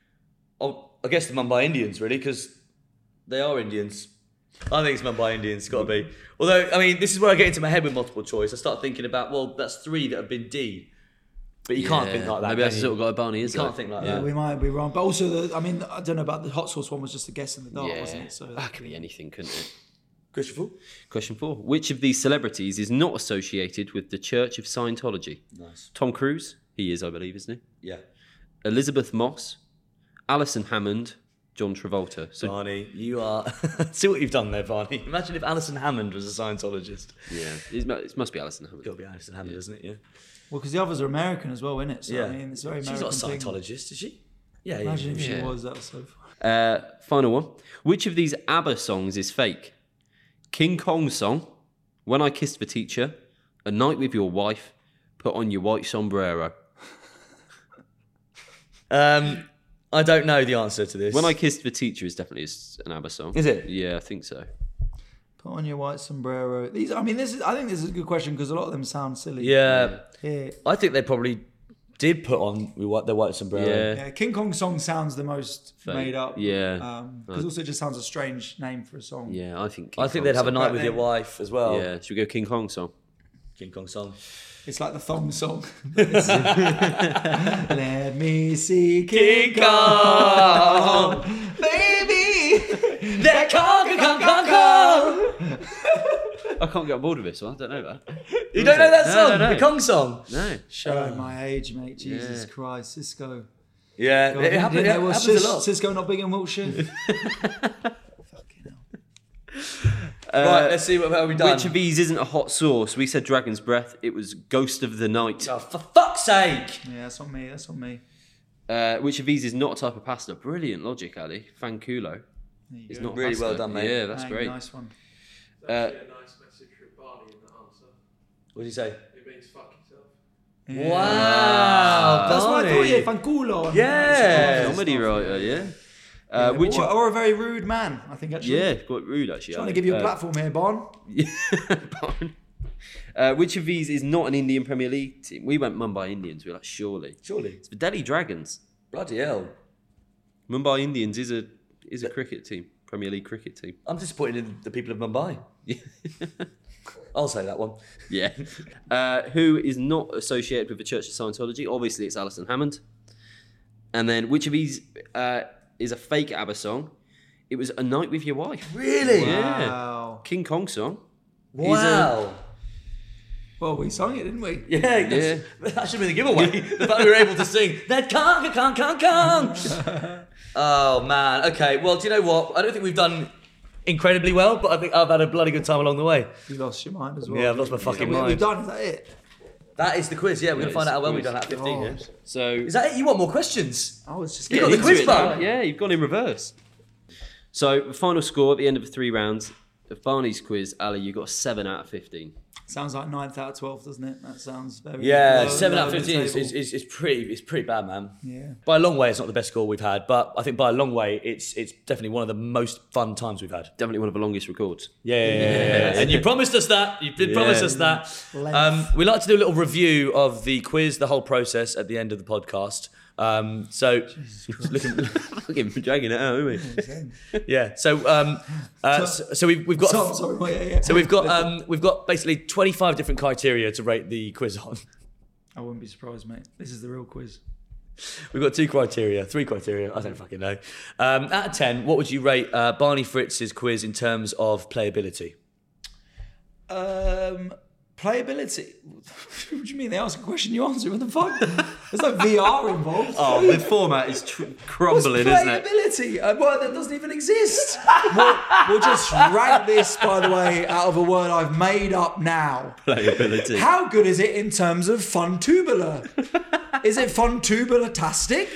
Oh, I guess the Mumbai Indians, really, because they are Indians. I think it's Mumbai Indians. It's got to be. Although, I mean, this is where I get into my head with multiple choice. I start thinking about, well, that's three that have been D. But you can't think like that. Maybe can that's you? sort of got a Barney, is You can't it? think like Yeah, that. we might be wrong, but also the. I mean, I don't know about the hot sauce one. Was just a guess in the dark, Yeah. wasn't it? So That could be anything, couldn't it? Question four. Question four. Which of these celebrities is not associated with the Church of Scientology? Nice. Tom Cruise. He is, I believe, isn't he? Yeah. Elizabeth Moss, Alison Hammond, John Travolta. So Barney, you are. See what you've done there, Barney. Imagine if Alison Hammond was a Scientologist. yeah, it mu- it must be Alison Hammond. Got to be Alison Hammond, Yeah. isn't it? Yeah. well, because the others are American as well, isn't it? So Yeah. I mean, it's a very She's American not a thing. Scientologist, is she? Yeah. Imagine if yeah. she Yeah. was. That was so. Fun. Uh, final one. Which of these ABBA songs is fake? King Kong song, When I Kissed the Teacher, A Night with Your Wife, Put on Your White Sombrero. Um, I don't know the answer to this. When I Kissed the Teacher is definitely s- an ABBA song. Is it? Yeah, I think so. Put on your white sombrero. These. I mean, this is. I think this is a good question because a lot of them sound silly. Yeah, Yeah. I think they probably did put on the white, the white sombrero. Yeah. Yeah, King Kong song sounds the most Fake. made up. Yeah. Because also it just sounds a strange name for a song. Yeah, I think King I think Kong they'd have a song. night with your then- wife as well. Yeah, should we go King Kong song? King Kong song. It's like the thong song. Let me see King Kong, baby. They're Kong, Kong, Kong, Kong. I can't get on board with this one. I don't know that. You don't know that No, song? no, no. The Kong song? No. Showing my age, mate. Jesus Yeah. Christ, Cisco. Yeah, God, it happens, it didn't know was happens Cis- a lot. Cisco not big in Wiltshire. Fucking hell. Right, let's see what have we done. Which of these isn't a hot sauce? We said Dragon's Breath. It was Ghost of the Night. Oh, for fuck's sake! Yeah, that's on me. That's on me. Uh, which of these is not a type of pasta? Brilliant logic, Ali. Fanculo. It's not Really pasta. well done, mate. Yeah, that's Bang, great. Nice one. Uh, Actually, a nice message from Barney in the answer. What did you say? It means fuck yourself. Yeah. Wow, That's what I thought. Barney. Yeah, fanculo. Yeah. Comedy writer, yeah. Uh, Yeah, which or, of, or a very rude man, I think, actually. yeah, quite rude actually. Trying to Ali. give you a Uh, platform here, Bon. Barn. Uh, which of these is not an Indian Premier League team? We went Mumbai Indians. We were like, surely. Surely. It's the Delhi Dragons. Bloody hell. Mumbai Indians is a is a cricket team, Premier League cricket team. I'm disappointed in the people of Mumbai. I'll say that one. Yeah. Uh, who is not associated with the Church of Scientology? Obviously, it's Alison Hammond. And then, which of these uh, is a fake ABBA song? It was A Night With Your Wife. Really? Yeah. Wow. King Kong song. Wow. Well, we sung it, didn't we? Yeah, that's, that should have been the giveaway. The fact we were able to sing that Kong, Kong, Kong, Kong. Oh, man. Okay, well, do you know what? I don't think we've done incredibly well, but I think I've had a bloody good time along the way. You lost your mind as well. Yeah, I've lost my fucking we, mind. We've done, is that it? That is the quiz, yeah. We're going to Yeah, find it's out how well the we've quiz. done at fifteen. Oh. Yeah. So, Is that it? You want more questions? I was just You got getting the quiz into it now. bug. Yeah, you've gone in reverse. So, the final score at the end of the three rounds of Barney's quiz, Ali, you got a seven out of fifteen. Sounds like ninth out of twelve, doesn't it? That sounds very. Yeah, low- seven low out of on the fifteen is, table. is, is, is pretty it's pretty bad, man. Yeah. By a long way, it's not the best score we've had, but I think by a long way, it's it's definitely one of the most fun times we've had. Definitely one of the longest records. Yeah, yeah, yeah, yeah, yeah. And you promised us that. You did promise Yeah. us that. Length. Um, we like to do a little review of the quiz, the whole process at the end of the podcast. Um, so, looking, Fucking dragging it out, isn't we? yeah. So, um, uh, so, so we've we've got So, sorry, well, yeah, yeah. so we've got um, we've got basically twenty-five different criteria to rate the quiz on. I wouldn't be surprised, mate. This is the real quiz. We've got two criteria, three criteria. I don't fucking know. Um, out of ten, what would you rate uh, Barney Fritz's quiz in terms of playability? Um, playability. What do you mean? They ask a question, you answer. What the fuck? There's no V R involved. Oh, the format is tr- What's crumbling, isn't it? playability? Uh, well, that doesn't even exist. we'll, we'll just rank this, by the way, out of a word I've made up now. Playability. How good is it in terms of fun tubular? Is it fun tubular-tastic?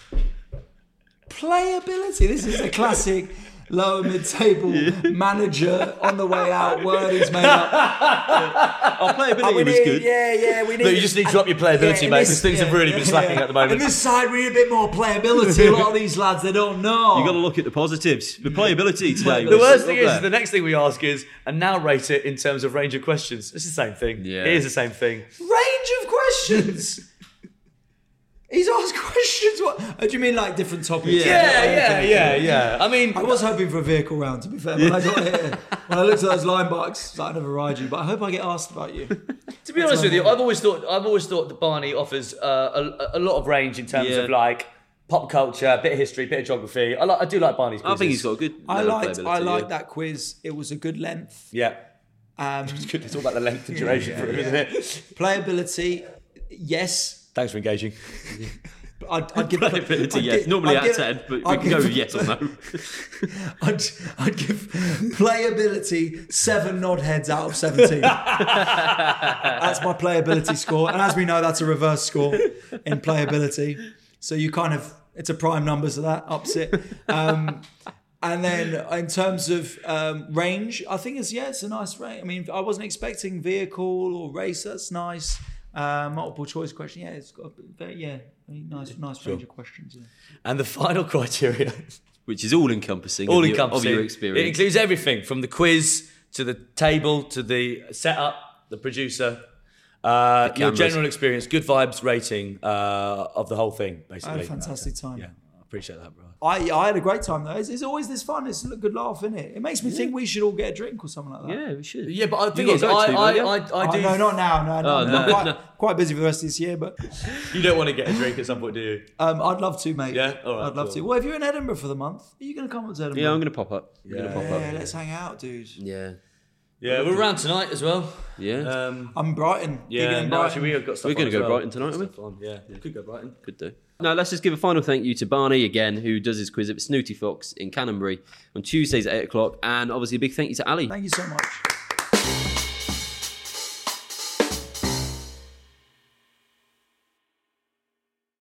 Playability. This is a classic lower mid-table manager on the way out word he's made up. Our playability Oh, we was need, good. yeah, yeah, we need. No, you just need to up your playability, in mate, this- because things have really been slacking at the moment. In this side, we need a bit more playability. A lot of these lads, they don't know. You got to look at the positives. The playability today. The was worst up thing is, there. the next thing we ask is, and now rate it in terms of range of questions. It's the same thing. Yeah. It is the same thing. range of questions. He's asked questions. What? Oh, do you mean like different topics? Yeah. Yeah, yeah, yeah, yeah. I mean, I was hoping for a vehicle round, to be fair. When I got here, when I looked at those line bikes, it's like, I never ride you, but I hope I get asked about you. to be honest with you, I've always thought I've always thought that Barney offers uh, a, a lot of range in terms Yeah. of like pop culture, a bit of history, bit of geography. I like, I do like Barney's I quizzes. think he's got a good. I level of liked, I playability, liked yeah. that quiz. It was a good length. Yeah, Um, it's good to talk about the length and duration for him, isn't it? playability, yes. Thanks for engaging. I'd, I'd give Playability, I'd yes. give- Normally I'd out of give- ten, but we I'd can go give- with yes or no. I'd, I'd give playability seven nod heads out of seventeen. That's my playability score. And as we know, that's a reverse score in playability. So you kind of, it's a prime number, so that ups it. Um, and then in terms of um, range, I think it's, yeah, it's a nice range. I mean, I wasn't expecting vehicle or race. That's nice. Uh, multiple choice question. Yeah, it's got a very, yeah, very nice, nice range of questions. Yeah. And the final criteria, Which is all encompassing. all of, your, encompassing, of your it experience. includes everything from the quiz to the table to the setup, the producer, uh, your cameras. general experience, good vibes rating uh, of the whole thing, basically. I had a fantastic time. Yeah, I appreciate that, bro. I, I had a great time though. It's, it's always this fun. It's a good laugh, isn't it? It makes me think we should all get a drink or something like that. Yeah, we should. Yeah, but the thing got is, to I, go to, I, don't I, you? I, Oh, do. no, not now. No, no. Oh, I'm no. quite, quite busy for the rest of this year, but You don't want to get a drink at some point, do you? um, I'd love to, mate. Yeah? All right, I'd love cool. to. Well, if you're in Edinburgh for the month, are you going to come up to Edinburgh? Yeah, I'm going to pop up. I'm Yeah. going to pop Yeah, up. let's hang out, dude. Yeah. Yeah, we're around tonight as well. Yeah. Um, I'm in Brighton. yeah, Gigging in no, Brighton. actually, we have got stuff We're on gonna as go well. Brighton tonight, Got aren't we? stuff on, Yeah, could go Brighton. Could do. Now, let's just give a final thank you to Barney again, who does his quiz at Snooty Fox in Canonbury on Tuesdays at eight o'clock. And obviously, a big thank you to Ali. Thank you so much.